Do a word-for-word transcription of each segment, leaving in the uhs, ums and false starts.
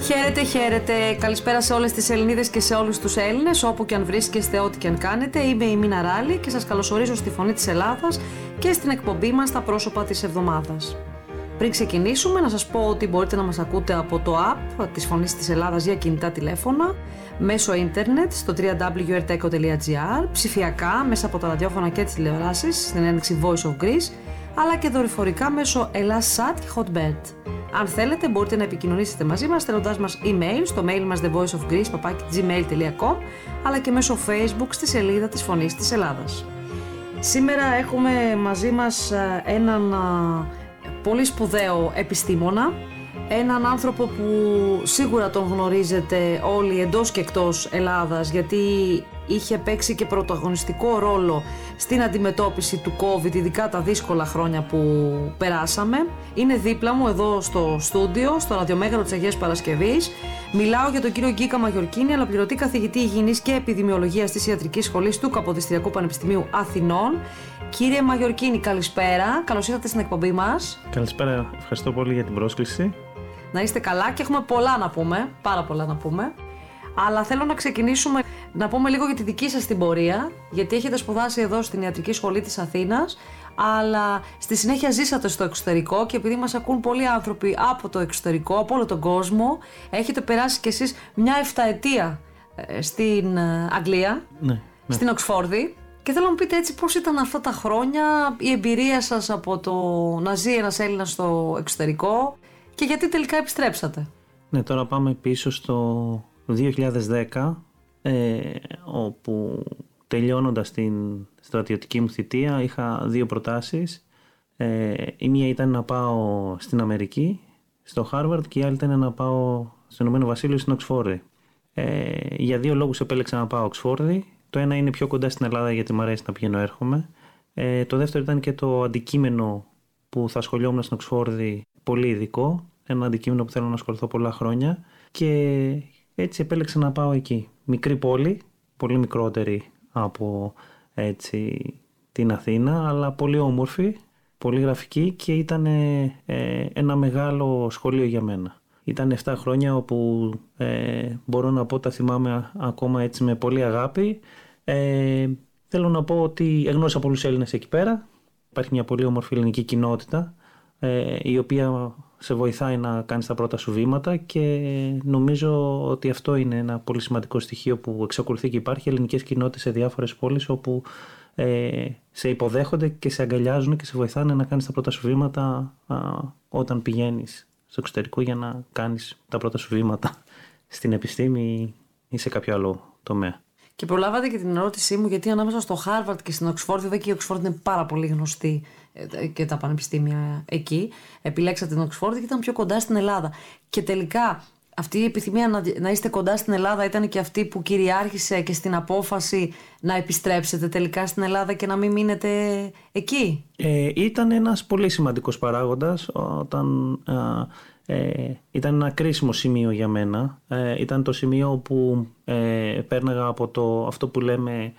Χαίρετε, χαίρετε. Καλησπέρα σε όλες τις Ελληνίδες και σε όλους τους Έλληνες, όπου και αν βρίσκεστε, ό,τι και αν κάνετε. Είμαι η Μίνα Ράλη και σας καλωσορίζω στη Φωνή της Ελλάδας και στην εκπομπή μας «Τα πρόσωπα της εβδομάδας». Πριν ξεκινήσουμε, να σας πω ότι μπορείτε να μας ακούτε από το app της Φωνής της Ελλάδας για κινητά τηλέφωνα, μέσω ίντερνετ στο double-u double-u double-u τελεία erteco τελεία gr, ψηφιακά μέσα από τα ραδιόφωνα και τις τηλεοράσεις στην έναρξη Voice of Greece, αλλά και δορυφορικά μέσω Ελλάς.Sat και Hotbird. Αν θέλετε, μπορείτε να επικοινωνήσετε μαζί μας στέλνοντάς μας email στο mail μας the voice of greece παπάκι gmail τελεία com, αλλά και μέσω Facebook στη σελίδα της Φωνής της Ελλάδας. Σήμερα έχουμε μαζί μας έναν πολύ σπουδαίο επιστήμονα, έναν άνθρωπο που σίγουρα τον γνωρίζετε όλοι εντός και εκτός Ελλάδας, γιατί είχε παίξει και πρωταγωνιστικό ρόλο στην αντιμετώπιση του COVID, ειδικά τα δύσκολα χρόνια που περάσαμε. Είναι δίπλα μου εδώ στο στούντιο, στο ραδιομέγαρο της Αγίας Παρασκευής. Μιλάω για τον κύριο Γκίκα Μαγιορκίνη, αναπληρωτή καθηγητή υγιεινής και επιδημιολογίας της Ιατρικής Σχολής του Καποδιστριακού Πανεπιστημίου Αθηνών. Κύριε Μαγιορκίνη, καλησπέρα. Καλώς ήρθατε στην εκπομπή μας. Καλησπέρα. Ευχαριστώ πολύ για την πρόσκληση. Να είστε καλά και έχουμε πολλά να πούμε, πάρα πολλά να πούμε. Αλλά θέλω να ξεκινήσουμε να πούμε λίγο για τη δική σας την πορεία, γιατί έχετε σπουδάσει εδώ στην Ιατρική Σχολή της Αθήνας, αλλά στη συνέχεια ζήσατε στο εξωτερικό και επειδή μας ακούν πολλοί άνθρωποι από το εξωτερικό, από όλο τον κόσμο, έχετε περάσει κι εσείς μια εφταετία στην Αγγλία, ναι, ναι. στην Οξφόρδη. Και θέλω να μου πείτε έτσι πώς ήταν αυτά τα χρόνια, η εμπειρία σας από το να ζει ένας Έλληνας στο εξωτερικό και γιατί τελικά επιστρέψατε. Ναι, τώρα πάμε πίσω στο δύο χιλιάδες δέκα, ε, όπου τελειώνοντας την στρατιωτική μου θητεία είχα δύο προτάσεις. Ε, η μία ήταν να πάω στην Αμερική, στο Harvard, και η άλλη ήταν να πάω στο Ηνωμένο Βασίλειο, στην Οξφόρδη. Ε, για δύο λόγους επέλεξα να πάω Οξφόρδη. Το ένα είναι πιο κοντά στην Ελλάδα, γιατί μου αρέσει να πηγαίνω έρχομαι. Ε, το δεύτερο ήταν και το αντικείμενο που θα ασχολιόμουν στην Οξφόρδη, πολύ ειδικό. Ένα αντικείμενο που θέλω να ασχοληθώ πολλά χρόνια. Και έτσι επέλεξα να πάω εκεί. Μικρή πόλη, πολύ μικρότερη από έτσι, την Αθήνα, αλλά πολύ όμορφη, πολύ γραφική και ήταν ε, ένα μεγάλο σχολείο για μένα. Ήταν επτά χρόνια όπου ε, μπορώ να πω τα θυμάμαι ακόμα έτσι με πολύ αγάπη. Ε, θέλω να πω ότι εγνώρισα πολλούς Έλληνες εκεί πέρα. Υπάρχει μια πολύ όμορφη ελληνική κοινότητα ε, η οποία σε βοηθάει να κάνεις τα πρώτα σου βήματα και νομίζω ότι αυτό είναι ένα πολύ σημαντικό στοιχείο που εξακολουθεί και υπάρχει. Ελληνικές κοινότητες σε διάφορες πόλεις όπου ε, σε υποδέχονται και σε αγκαλιάζουν και σε βοηθάνε να κάνεις τα πρώτα σου βήματα α, όταν πηγαίνεις στο εξωτερικό για να κάνεις τα πρώτα σου βήματα στην επιστήμη ή σε κάποιο άλλο τομέα. Και προλάβατε και την ερώτησή μου, γιατί ανάμεσα στο Harvard και στην Οξφόρδη, βέβαια και η Οξφόρδη είναι πάρα πολύ γνωστή και τα πανεπιστήμια εκεί, επιλέξατε την Οξφόρδη και ήταν πιο κοντά στην Ελλάδα. Και τελικά αυτή η επιθυμία να, να είστε κοντά στην Ελλάδα ήταν και αυτή που κυριάρχησε και στην απόφαση να επιστρέψετε τελικά στην Ελλάδα και να μην μείνετε εκεί. Ε, ήταν ένας πολύ σημαντικός παράγοντας όταν ε, ε, ήταν ένα κρίσιμο σημείο για μένα. Ε, ήταν το σημείο όπου ε, πέρναγα από το, αυτό που λέμε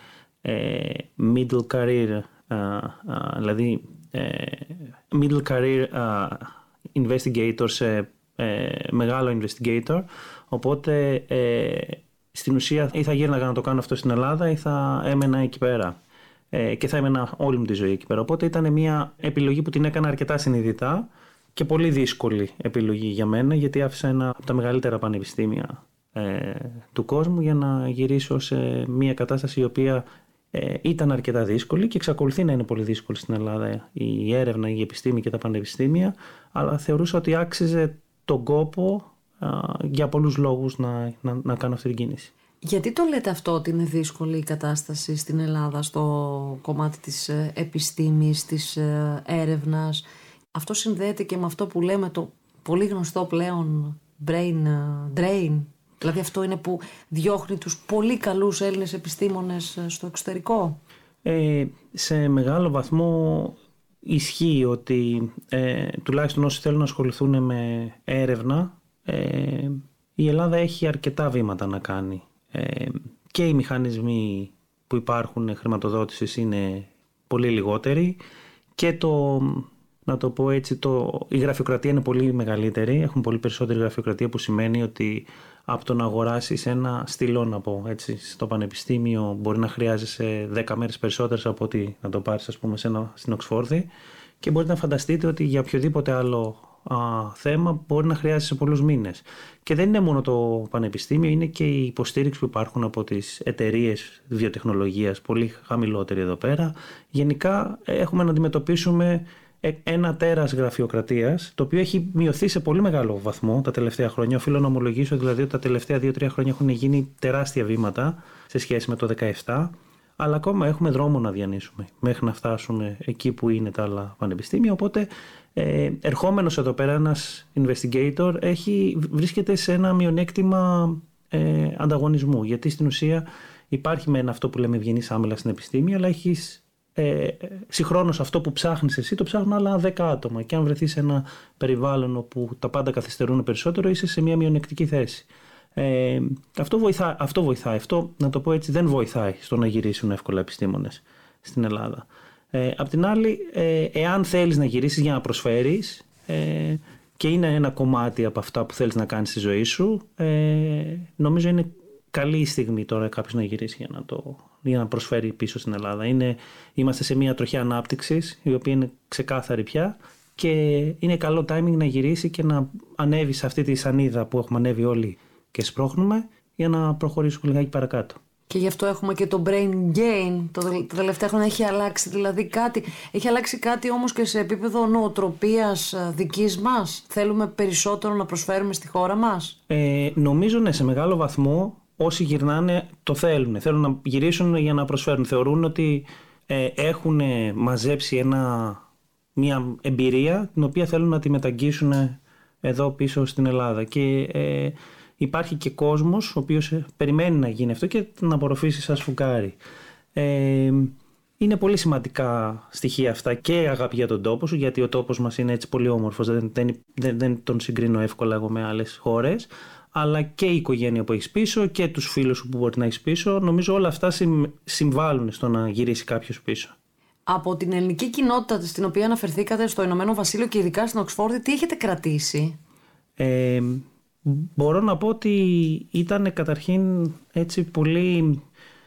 ε, middle career, ε, ε, δηλαδή ε, middle career ε, investigator σε ε, μεγάλο investigator, οπότε ε, στην ουσία ή θα γύρναγα να το κάνω αυτό στην Ελλάδα ή θα έμενα εκεί πέρα ε, και θα έμενα όλη μου τη ζωή εκεί πέρα. Οπότε ήταν μια επιλογή που την έκανα αρκετά συνειδητά και πολύ δύσκολη επιλογή για μένα, γιατί άφησα ένα από τα μεγαλύτερα πανεπιστήμια ε, του κόσμου για να γυρίσω σε μια κατάσταση η οποία ε, ήταν αρκετά δύσκολη και εξακολουθεί να είναι πολύ δύσκολη στην Ελλάδα η έρευνα, η επιστήμη και τα πανεπιστήμια, αλλά θεωρούσα ότι άξιζε τον κόπο α, για πολλούς λόγους να, να, να κάνω αυτή την κίνηση. Γιατί το λέτε αυτό, ότι είναι δύσκολη η κατάσταση στην Ελλάδα στο κομμάτι της επιστήμης, της έρευνας? Αυτό συνδέεται και με αυτό που λέμε το πολύ γνωστό πλέον brain drain. Δηλαδή αυτό είναι που διώχνει τους πολύ καλούς Έλληνες επιστήμονες στο εξωτερικό. Ε, σε μεγάλο βαθμό ισχύει ότι ε, τουλάχιστον όσοι θέλουν να ασχοληθούν με έρευνα, ε, η Ελλάδα έχει αρκετά βήματα να κάνει. Ε, και οι μηχανισμοί που υπάρχουν χρηματοδότησης είναι πολύ λιγότεροι και το να το πω έτσι, το, η γραφειοκρατία είναι πολύ μεγαλύτερη, έχουν πολύ περισσότερη γραφειοκρατία, που σημαίνει ότι από το να αγοράσεις ένα στυλό, να πω έτσι, στο πανεπιστήμιο μπορεί να χρειάζεσαι δέκα μέρες περισσότερες από ότι να το πάρεις, ας πούμε, σε ένα, στην Οξφόρδη, και μπορείτε να φανταστείτε ότι για οποιοδήποτε άλλο α, θέμα μπορεί να χρειάζεσαι πολλούς μήνες. Και δεν είναι μόνο το πανεπιστήμιο, είναι και η υποστήριξη που υπάρχουν από τις εταιρείες βιοτεχνολογίας, πολύ χαμηλότερη εδώ πέρα. Γενικά έχουμε να αντιμετωπίσουμε ένα τέρας γραφειοκρατίας, το οποίο έχει μειωθεί σε πολύ μεγάλο βαθμό τα τελευταία χρόνια. Οφείλω να ομολογήσω δηλαδή ότι τα τελευταία δύο τρία χρόνια έχουν γίνει τεράστια βήματα σε σχέση με το δεκαεπτά, αλλά ακόμα έχουμε δρόμο να διανύσουμε μέχρι να φτάσουμε εκεί που είναι τα άλλα πανεπιστήμια. Οπότε, ε, ερχόμενος εδώ πέρα ένας investigator έχει, βρίσκεται σε ένα μειονέκτημα ε, ανταγωνισμού, γιατί στην ουσία υπάρχει μεν αυτό που λέμε ευγενής άμυλα στην επιστήμη, αλλά έχεις Ε, συγχρόνως αυτό που ψάχνεις εσύ το ψάχνουν άλλα δέκα άτομα, και αν βρεθείς σε ένα περιβάλλον όπου τα πάντα καθυστερούν περισσότερο, είσαι σε μια μειονεκτική θέση. Ε, αυτό, βοηθά, αυτό βοηθάει. Αυτό, να το πω έτσι, δεν βοηθάει στο να γυρίσουν εύκολα επιστήμονες στην Ελλάδα. Ε, απ' την άλλη, ε, εάν θέλεις να γυρίσεις για να προσφέρεις, ε, και είναι ένα κομμάτι από αυτά που θέλεις να κάνεις στη ζωή σου, ε, νομίζω είναι καλή η στιγμή τώρα κάποιος να γυρίσει για να, το, για να προσφέρει πίσω στην Ελλάδα. Είναι, είμαστε σε μια τροχιά ανάπτυξης, η οποία είναι ξεκάθαρη πια, και είναι καλό timing να γυρίσει και να ανέβει σε αυτή τη σανίδα που έχουμε ανέβει όλοι και σπρώχνουμε, για να προχωρήσουμε λιγάκι παρακάτω. Και γι' αυτό έχουμε και το brain gain. Το, τα τελευταία χρόνια έχει αλλάξει δηλαδή κάτι. Έχει αλλάξει κάτι όμως και σε επίπεδο νοοτροπίας δικής μας. Θέλουμε περισσότερο να προσφέρουμε στη χώρα μας. Ε, νομίζω ναι, σε μεγάλο βαθμό όσοι γυρνάνε το θέλουν. Θέλουν να γυρίσουν για να προσφέρουν. Θεωρούν ότι ε, έχουν μαζέψει ένα, μια εμπειρία την οποία θέλουν να τη μεταγγίσουν εδώ πίσω στην Ελλάδα. Και ε, υπάρχει και κόσμος ο οποίος περιμένει να γίνει αυτό και να απορροφήσει σαν σφουγγάρι. Ε, είναι πολύ σημαντικά στοιχεία αυτά, και αγάπη για τον τόπο σου, γιατί ο τόπος μας είναι έτσι πολύ όμορφος, δεν, δεν, δεν, δεν τον συγκρίνω εύκολα εγώ με άλλες χώρες, αλλά και η οικογένεια που έχεις πίσω και τους φίλους σου που μπορεί να έχεις πίσω. Νομίζω όλα αυτά συμβάλλουν στο να γυρίσει κάποιος πίσω. Από την ελληνική κοινότητα στην οποία αναφερθήκατε στο Ηνωμένο Βασίλειο και ειδικά στην Οξφόρδη, τι έχετε κρατήσει? Ε, μπορώ να πω ότι ήταν καταρχήν έτσι πολύ,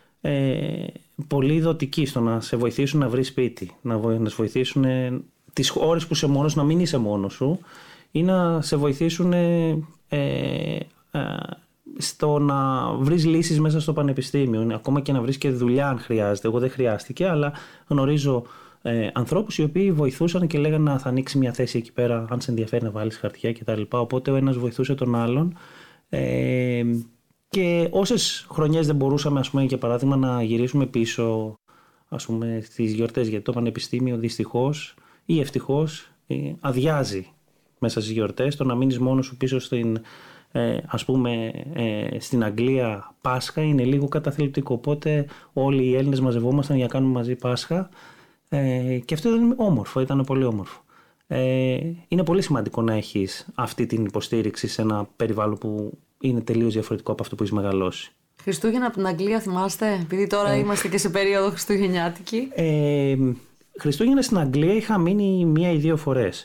ε, πολύ δοτικοί στο να σε βοηθήσουν να βρεις σπίτι, να, να σε βοηθήσουν ε, τις ώρες που είσαι μόνος, να μην είσαι μόνος σου, ή να σε βοηθήσουν ε, ε, στο να βρεις λύσεις μέσα στο πανεπιστήμιο, ακόμα και να βρεις και δουλειά αν χρειάζεται. Εγώ δεν χρειάστηκε, αλλά γνωρίζω ε, ανθρώπους οι οποίοι βοηθούσαν και λέγανε να θα ανοίξει μια θέση εκεί πέρα, αν σε ενδιαφέρει να βάλεις χαρτιά κτλ. Οπότε ο ένας βοηθούσε τον άλλον. Ε, και όσες χρονιές δεν μπορούσαμε, ας πούμε, για παράδειγμα, να γυρίσουμε πίσω, ας πούμε, στις γιορτές, γιατί το πανεπιστήμιο δυστυχώς ή ευτυχώς ε, αδειάζει μέσα στις γιορτές. Το να μείνεις μόνος σου πίσω στην, ε, ας πούμε, ε, στην Αγγλία Πάσχα είναι λίγο καταθλιπτικό. Οπότε όλοι οι Έλληνες μαζευόμασταν για να κάνουμε μαζί Πάσχα, ε, και αυτό ήταν όμορφο, ήταν πολύ όμορφο. Ε, είναι πολύ σημαντικό να έχεις αυτή την υποστήριξη σε ένα περιβάλλον που είναι τελείως διαφορετικό από αυτό που έχεις μεγαλώσει. Χριστούγεννα από την Αγγλία θυμάστε, επειδή τώρα ε, είμαστε και σε περίοδο χριστουγεννιάτικη? Ε, Χριστούγεννα στην Αγγλία είχα μείνει μία ή δύο φορές.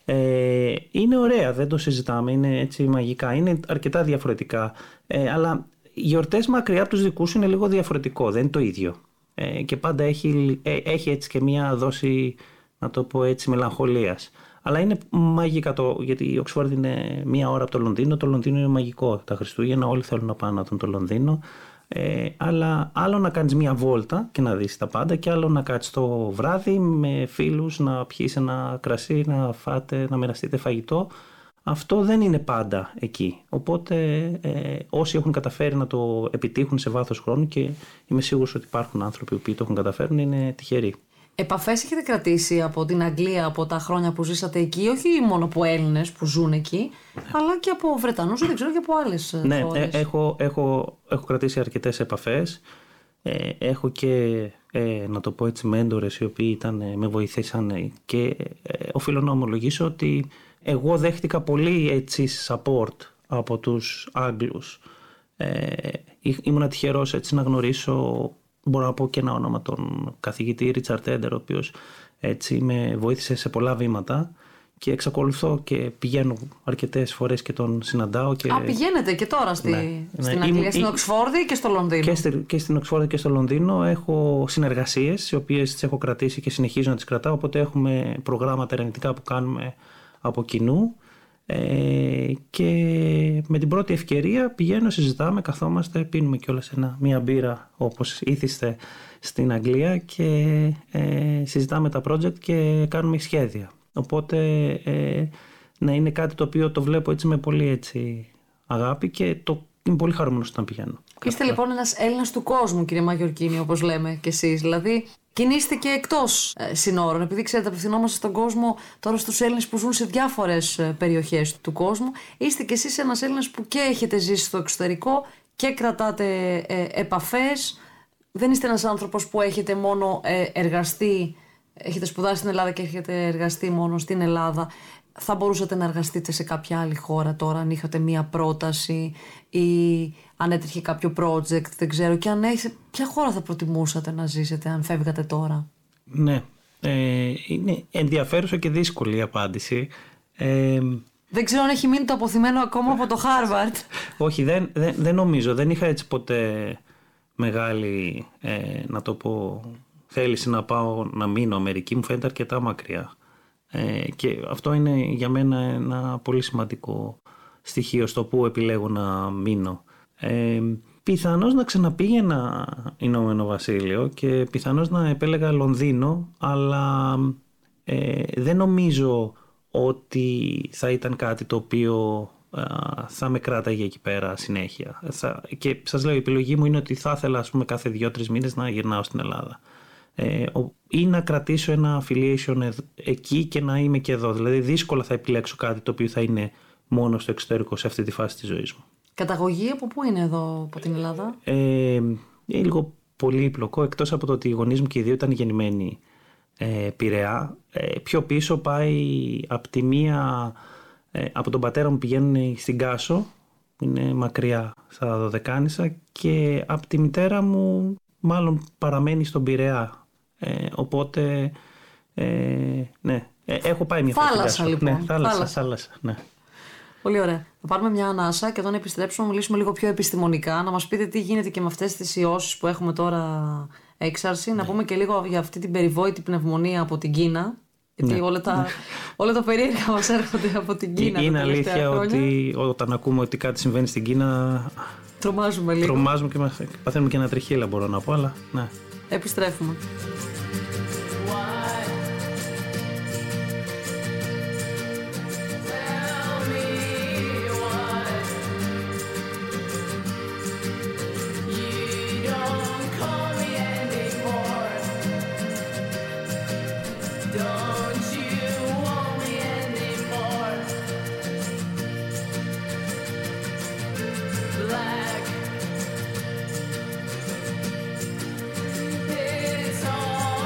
Ε, είναι ωραία, δεν το συζητάμε, είναι έτσι μαγικά, είναι αρκετά διαφορετικά, ε, αλλά οι γιορτές μακριά από τους δικούς σου είναι λίγο διαφορετικό, δεν είναι το ίδιο, ε, και πάντα έχει, ε, έχει έτσι και μία δόση, να το πω έτσι, μελαγχολίας, αλλά είναι μαγικά το, γιατί η Οξφόρδη είναι μία ώρα από το Λονδίνο, το Λονδίνο είναι μαγικό τα Χριστούγεννα, όλοι θέλουν να πάνε να δουν το Λονδίνο. Ε, αλλά άλλο να κάνεις μια βόλτα και να δεις τα πάντα, και άλλο να κάτσεις το βράδυ με φίλους, να πιείς ένα κρασί, να φάτε, να μοιραστείτε φαγητό. Αυτό δεν είναι πάντα εκεί. Οπότε ε, όσοι έχουν καταφέρει να το επιτύχουν σε βάθος χρόνου, και είμαι σίγουρος ότι υπάρχουν άνθρωποι που το έχουν καταφέρουν, είναι τυχεροί. Επαφές έχετε κρατήσει από την Αγγλία από τα χρόνια που ζήσατε εκεί, όχι μόνο από Έλληνες που ζουν εκεί, αλλά και από Βρετανούς, δεν ξέρω, και από άλλες ναι, χώρες? Ναι, έχω, έχω, έχω κρατήσει αρκετές επαφές. Ε, έχω και, ε, να το πω έτσι, μέντορες οι οποίοι ήταν, με βοηθήσαν, και ε, οφείλω να ομολογήσω ότι εγώ δέχτηκα πολύ έτσι support από τους Άγγλους. Ε, ήμουν τυχερός έτσι να γνωρίσω, μπορώ να πω και ένα όνομα, τον καθηγητή Ρίτσαρντ Έντερ, ο οποίος έτσι με βοήθησε σε πολλά βήματα και εξακολουθώ και πηγαίνω αρκετές φορές και τον συναντάω. Και... Α, πηγαίνετε και τώρα στη, ναι, στην ναι. Αγγλία, Ή, στην Οξφόρδη και στο Λονδίνο. Και, στη, και στην Οξφόρδη και στο Λονδίνο έχω συνεργασίες, οι οποίες τις έχω κρατήσει και συνεχίζω να τις κρατάω, οπότε έχουμε προγράμματα ερευνητικά που κάνουμε από κοινού. Ε, και με την πρώτη ευκαιρία πηγαίνω, συζητάμε, καθόμαστε, πίνουμε κιόλας ένα, μία μπύρα όπως ήθιστε στην Αγγλία και ε, συζητάμε τα project και κάνουμε σχέδια. Οπότε ε, να είναι κάτι το οποίο το βλέπω έτσι με πολύ έτσι αγάπη και το είμαι πολύ χαρούμενος όταν πηγαίνω. Είστε λοιπόν ένας Έλληνας του κόσμου, κύριε Μαγιορκίνη, όπως λέμε κι εσείς. Δηλαδή κινείστε και εκτός ε, συνόρων. Επειδή ξέρετε, απευθυνόμαστε στον κόσμο τώρα στους Έλληνες που ζουν σε διάφορες ε, περιοχές του κόσμου. Είστε κι εσείς ένας Έλληνας που και έχετε ζήσει στο εξωτερικό και κρατάτε ε, επαφές. Δεν είστε ένας άνθρωπος που έχετε μόνο ε, εργαστεί, έχετε σπουδάσει στην Ελλάδα και έχετε εργαστεί μόνο στην Ελλάδα. Θα μπορούσατε να εργαστείτε σε κάποια άλλη χώρα τώρα, αν είχατε μία πρόταση ή αν έτρεχε κάποιο project, δεν ξέρω. Και αν έχετε, ποια χώρα θα προτιμούσατε να ζήσετε αν φεύγατε τώρα? Ναι, ε, είναι ενδιαφέρουσα και δύσκολη η απάντηση. Ε, δεν ξέρω αν έχει μείνει το αποθυμένο ακόμα από το Χάρβαρντ. Όχι, δεν, δεν, δεν νομίζω. Δεν είχα έτσι ποτέ μεγάλη, ε, να το πω, θέληση να πάω να μείνω Αμερική. Μου φαίνεται αρκετά μακριά. Ε, και αυτό είναι για μένα ένα πολύ σημαντικό στοιχείο στο που επιλέγω να μείνω. Ε, πιθανώς να ξαναπήγαινα Ηνωμένο Βασίλειο και πιθανώς να επέλεγα Λονδίνο, αλλά ε, δεν νομίζω ότι θα ήταν κάτι το οποίο α, θα με κράταγε εκεί πέρα συνέχεια. Θα, και σας λέω, η επιλογή μου είναι ότι θα ήθελα, ας πούμε, κάθε δύο-τρεις μήνες να γυρνάω στην Ελλάδα. Ε, ή να κρατήσω ένα affiliation εκεί και να είμαι και εδώ. Δηλαδή δύσκολα θα επιλέξω κάτι το οποίο θα είναι μόνο στο εξωτερικό σε αυτή τη φάση της ζωής μου. Καταγωγή από πού είναι εδώ, από την Ελλάδα? Ε, είναι λίγο πολύπλοκο, εκτός από το ότι οι γονείς μου και οι δύο ήταν γεννημένοι ε, Πειραιά. Ε, πιο πίσω πάει από τη μία, ε, από τον πατέρα μου πηγαίνουν στην Κάσο, που είναι μακριά στα Δωδεκάνησα, και από τη μητέρα μου μάλλον παραμένει στον Πειραιά. Ε, οπότε, ε, ναι, ε, έχω πάει μια φορά. Θάλασσα λοιπόν. Ναι, θάλασσα, θάλασσα. θάλασσα, ναι. Πολύ ωραία. Θα πάρουμε μια ανάσα και όταν επιστρέψουμε να μιλήσουμε λίγο πιο επιστημονικά, να μας πείτε τι γίνεται και με αυτές τις ιώσεις που έχουμε τώρα έξαρση, ναι. Να πούμε και λίγο για αυτή την περιβόητη πνευμονία από την Κίνα. Γιατί ναι. όλα, τα, όλα τα περίεργα μας έρχονται από την Κίνα. Είναι αλήθεια ότι όταν ακούμε ότι κάτι συμβαίνει στην Κίνα, τρομάζουμε λίγο. Τρομάζουμε και μας, παθαίνουμε και ένα τριχύλα, μπορώ να πω, αλλά ναι. Επιστρέφουμε. It's all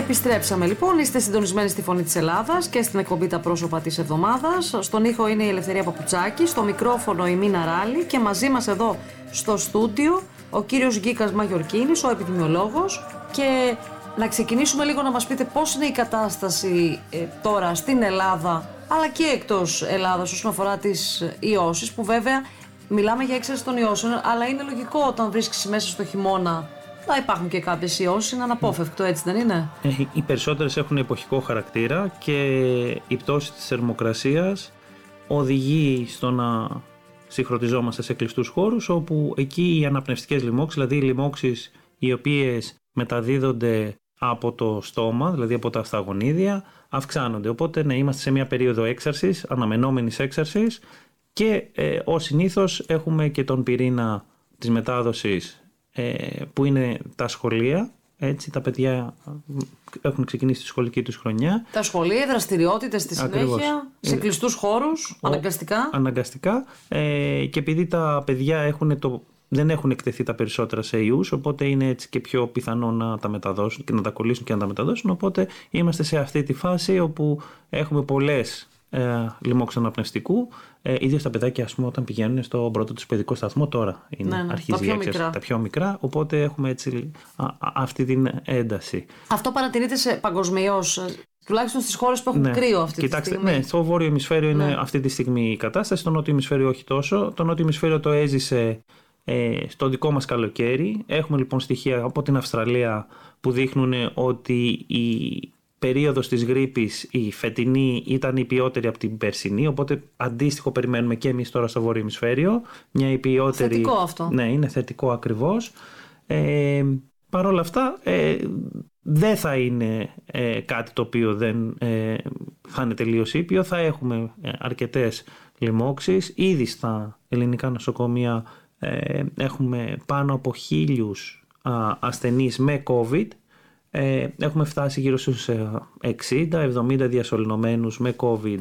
Επιστρέψαμε λοιπόν, είστε συντονισμένοι στη Φωνή της Ελλάδας και στην εκπομπή Τα Πρόσωπα της Εβδομάδας. Στον ήχο είναι η Ελευθερία Παπουτσάκη, στο μικρόφωνο η Μίνα Ράλη και μαζί μας εδώ στο στούντιο ο κύριος Γκίκας Μαγιορκίνης, ο επιδημιολόγος. Και να ξεκινήσουμε λίγο να μας πείτε πώς είναι η κατάσταση ε, τώρα στην Ελλάδα αλλά και εκτός Ελλάδας όσον αφορά τις ιώσεις, που βέβαια μιλάμε για έξαρση των ιώσεων, αλλά είναι λογικό όταν βρίσκεσαι μέσα στο χειμώνα να υπάρχουν και κάποιες ιώσεις, είναι αναπόφευκτο, έτσι δεν είναι? Οι περισσότερες έχουν εποχικό χαρακτήρα και η πτώση της θερμοκρασίας οδηγεί στο να συγχρονιζόμαστε σε κλειστούς χώρους, όπου εκεί οι αναπνευστικές λοιμώξεις, δηλαδή οι λοιμώξεις οι οποίες μεταδίδονται από το στόμα, δηλαδή από τα σταγονίδια, αυξάνονται. Οπότε ναι, είμαστε σε μια περίοδο έξαρσης, αναμενόμενης έξαρσης, και ε, ως συνήθως έχουμε και τον πυρήνα της μετάδοσης ε, που είναι τα σχολεία. Έτσι, τα παιδιά έχουν ξεκινήσει τη σχολική τους χρονιά. Τα σχολεία, δραστηριότητες στη συνέχεια, σε κλειστούς χώρους, ο, αναγκαστικά. Αναγκαστικά. Ε, και επειδή τα παιδιά έχουν το, δεν έχουν εκτεθεί τα περισσότερα σε ιούς, οπότε είναι έτσι και πιο πιθανό να τα μεταδώσουν και να τα κολλήσουν και να τα μεταδώσουν. Οπότε είμαστε σε αυτή τη φάση όπου έχουμε πολλές ε, λοιμώξεις αναπνευστικού. Ε, ίδιος τα παιδάκια, ας πούμε, όταν πηγαίνουν στο πρώτο τους παιδικό σταθμό, τώρα είναι, ναι, ναι, αρχίζει η έξαρση, τα πιο μικρά, οπότε έχουμε έτσι α, α, αυτή την ένταση. Αυτό παρατηρείται παγκοσμίως, τουλάχιστον στις χώρες που έχουν ναι. κρύο αυτή Κοιτάξτε, τη στιγμή. Ναι, στο βόρειο ημισφαίριο είναι ναι. αυτή τη στιγμή η κατάσταση, στο νότιο ημισφαίριο όχι τόσο. Το νότιο ημισφαίριο το έζησε ε, στο δικό μας καλοκαίρι. Έχουμε λοιπόν στοιχεία από την Αυστραλία που δείχνουν ότι η περίοδος της γρίπης, η φετινή, ήταν η ποιότερη από την περσινή, οπότε αντίστοιχο περιμένουμε και εμείς τώρα στο βόρειο ημισφαίριο. Μια υπιότερη... Θετικό αυτό. Ναι, είναι θετικό ακριβώς. Ε, Παρ' όλα αυτά ε, δεν θα είναι ε, κάτι το οποίο δεν ε, θα είναι τελείως ήπιο. Θα έχουμε ε, αρκετές λοιμώξεις. Ήδη στα ελληνικά νοσοκομεία ε, έχουμε πάνω από χίλιους α, ασθενείς με COVID. Ε, έχουμε φτάσει γύρω στους εξήντα εβδομήντα διασωληνωμένους με COVID.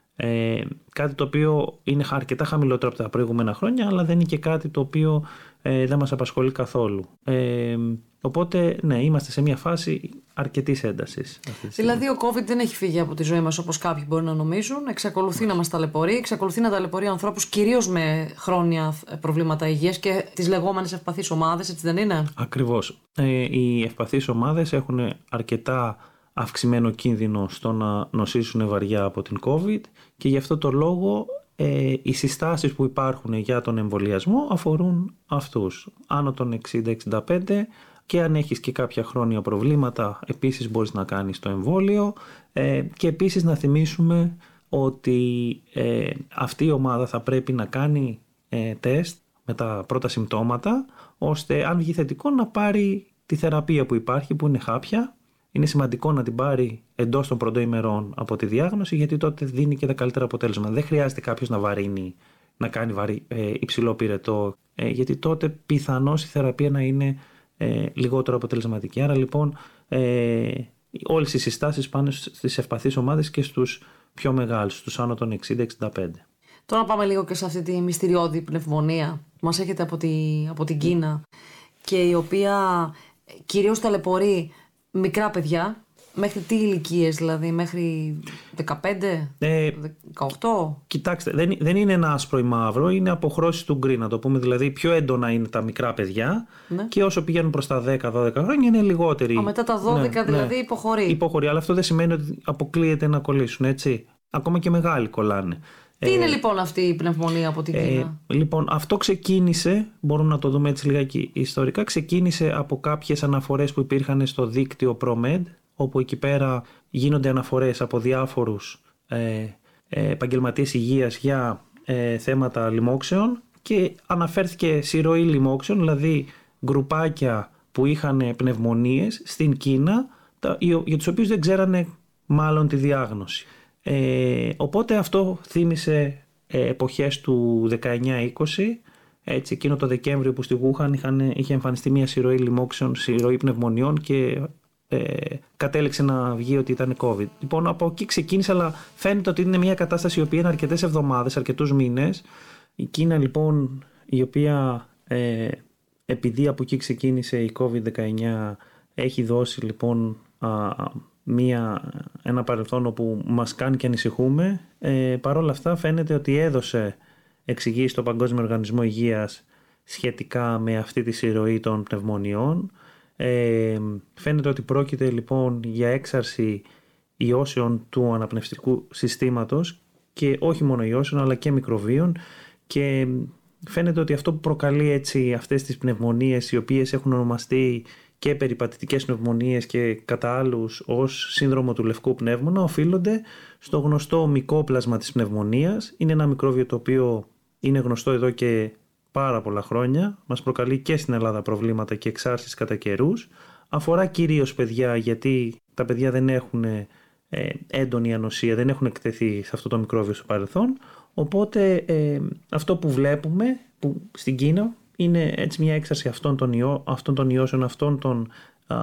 Ε, κάτι το οποίο είναι αρκετά χαμηλότερο από τα προηγούμενα χρόνια, αλλά δεν είναι και κάτι το οποίο ε, δεν μας απασχολεί καθόλου. Ε, οπότε, ναι, είμαστε σε μια φάση αρκετής έντασης. Δηλαδή, ο COVID δεν έχει φύγει από τη ζωή μας όπως κάποιοι μπορεί να νομίζουν. Εξακολουθεί να μας ταλαιπωρεί, εξακολουθεί να ταλαιπωρεί ανθρώπους κυρίως με χρόνια προβλήματα υγείας και τις λεγόμενες ευπαθείς ομάδες, έτσι δεν είναι? Ακριβώς. Ε, οι ευπαθείς ομάδες έχουν αρκετά αυξημένο κίνδυνο στο να νοσήσουν βαριά από την COVID, και γι' αυτό το λόγο ε, οι συστάσεις που υπάρχουν για τον εμβολιασμό αφορούν αυτούς άνω των εξήντα εξήντα πέντε, και αν έχεις και κάποια χρόνια προβλήματα επίσης μπορείς να κάνεις το εμβόλιο. Ε, και επίσης να θυμίσουμε ότι ε, αυτή η ομάδα θα πρέπει να κάνει ε, τεστ με τα πρώτα συμπτώματα, ώστε αν βγει θετικό να πάρει τη θεραπεία που υπάρχει, που είναι χάπια. Είναι σημαντικό να την πάρει εντός των πρώτων ημερών από τη διάγνωση, γιατί τότε δίνει και τα καλύτερα αποτέλεσμα. Δεν χρειάζεται κάποιος να βαρύνει, να κάνει βαρύ, ε, υψηλό πυρετό, ε, γιατί τότε πιθανώς η θεραπεία να είναι ε, λιγότερο αποτελεσματική. Άρα λοιπόν ε, όλες οι συστάσεις πάνε στις ευπαθείς ομάδες και στους πιο μεγάλους, στους άνω των εξήντα εξήντα πέντε. Τώρα πάμε λίγο και σε αυτή τη μυστηριώδη πνευμονία που μας έχετε από, τη, από την Κίνα, και η οποία κυρίως ταλαιπωρεί μικρά παιδιά. Μέχρι τι ηλικίες, δηλαδή, μέχρι δεκαπέντε, ε, δεκαοκτώ? Κοιτάξτε, δεν, δεν είναι ένα άσπρο ή μαύρο, είναι αποχρώσεις του γκρι, να το πούμε. Δηλαδή, πιο έντονα είναι τα μικρά παιδιά, ναι. Και όσο πηγαίνουν προς τα δέκα δώδεκα χρόνια είναι λιγότεροι. Α, μετά τα δώδεκα, ναι, δηλαδή, ναι, υποχωρεί. Υποχωρεί, αλλά αυτό δεν σημαίνει ότι αποκλείεται να κολλήσουν, έτσι. Ακόμα και μεγάλοι κολλάνε. Τι ε, είναι λοιπόν αυτή η πνευμονία από την Κίνα? Ε, λοιπόν, αυτό ξεκίνησε, μπορούμε να το δούμε έτσι λιγάκι ιστορικά, ξεκίνησε από κάποιες αναφορές που υπήρχαν στο δίκτυο ProMed, όπου εκεί πέρα γίνονται αναφορές από διάφορους ε, ε, επαγγελματίες υγείας για ε, θέματα λοιμώξεων, και αναφέρθηκε συρροή λοιμώξεων, δηλαδή γκρουπάκια που είχαν πνευμονίες στην Κίνα, τα, για τους οποίους δεν ξέρανε μάλλον τη διάγνωση. Ε, οπότε αυτό θύμισε ε, εποχές του δεκαεννιά είκοσι, έτσι, εκείνο το Δεκέμβριο που στη Γούχαν είχαν, είχε εμφανιστεί μια συρροή λοιμώξεων, συρροή πνευμονιών, και ε, κατέληξε να βγει ότι ήταν COVID. Λοιπόν, από εκεί ξεκίνησε, αλλά φαίνεται ότι είναι μια κατάσταση η οποία είναι αρκετές εβδομάδες, αρκετούς μήνες. Η Κίνα λοιπόν, η οποία ε, επειδή από εκεί ξεκίνησε η κόβιντ δεκαεννιά, έχει δώσει λοιπόν α, μία, ένα παρελθόν όπου μας κάνει και ανησυχούμε. Ε, Παρ' όλα αυτά φαίνεται ότι έδωσε εξηγήσεις στο Παγκόσμιο Οργανισμό Υγείας σχετικά με αυτή τη συρροή των πνευμονιών. Ε, φαίνεται ότι πρόκειται λοιπόν για έξαρση ιώσεων του αναπνευστικού συστήματος και όχι μόνο ιώσεων αλλά και μικροβίων, και φαίνεται ότι αυτό που προκαλεί έτσι αυτές τις πνευμονίες, οι οποίες έχουν ονομαστεί και περιπατητικές πνευμονίες και κατά άλλους ως σύνδρομο του λευκού πνεύμονα, οφείλονται στο γνωστό μυκόπλασμα της πνευμονίας. Είναι ένα μικρόβιο το οποίο είναι γνωστό εδώ και πάρα πολλά χρόνια, μας προκαλεί και στην Ελλάδα προβλήματα και εξάρσεις κατά καιρούς. Αφορά κυρίως παιδιά, γιατί τα παιδιά δεν έχουν ε, έντονη ανοσία, δεν έχουν εκτεθεί σε αυτό το μικρόβιο στο παρελθόν. Οπότε ε, αυτό που βλέπουμε που στην Κίνα είναι έτσι μια έξαρση αυτών των, ιό, αυτών των ιώσεων, αυτών των α,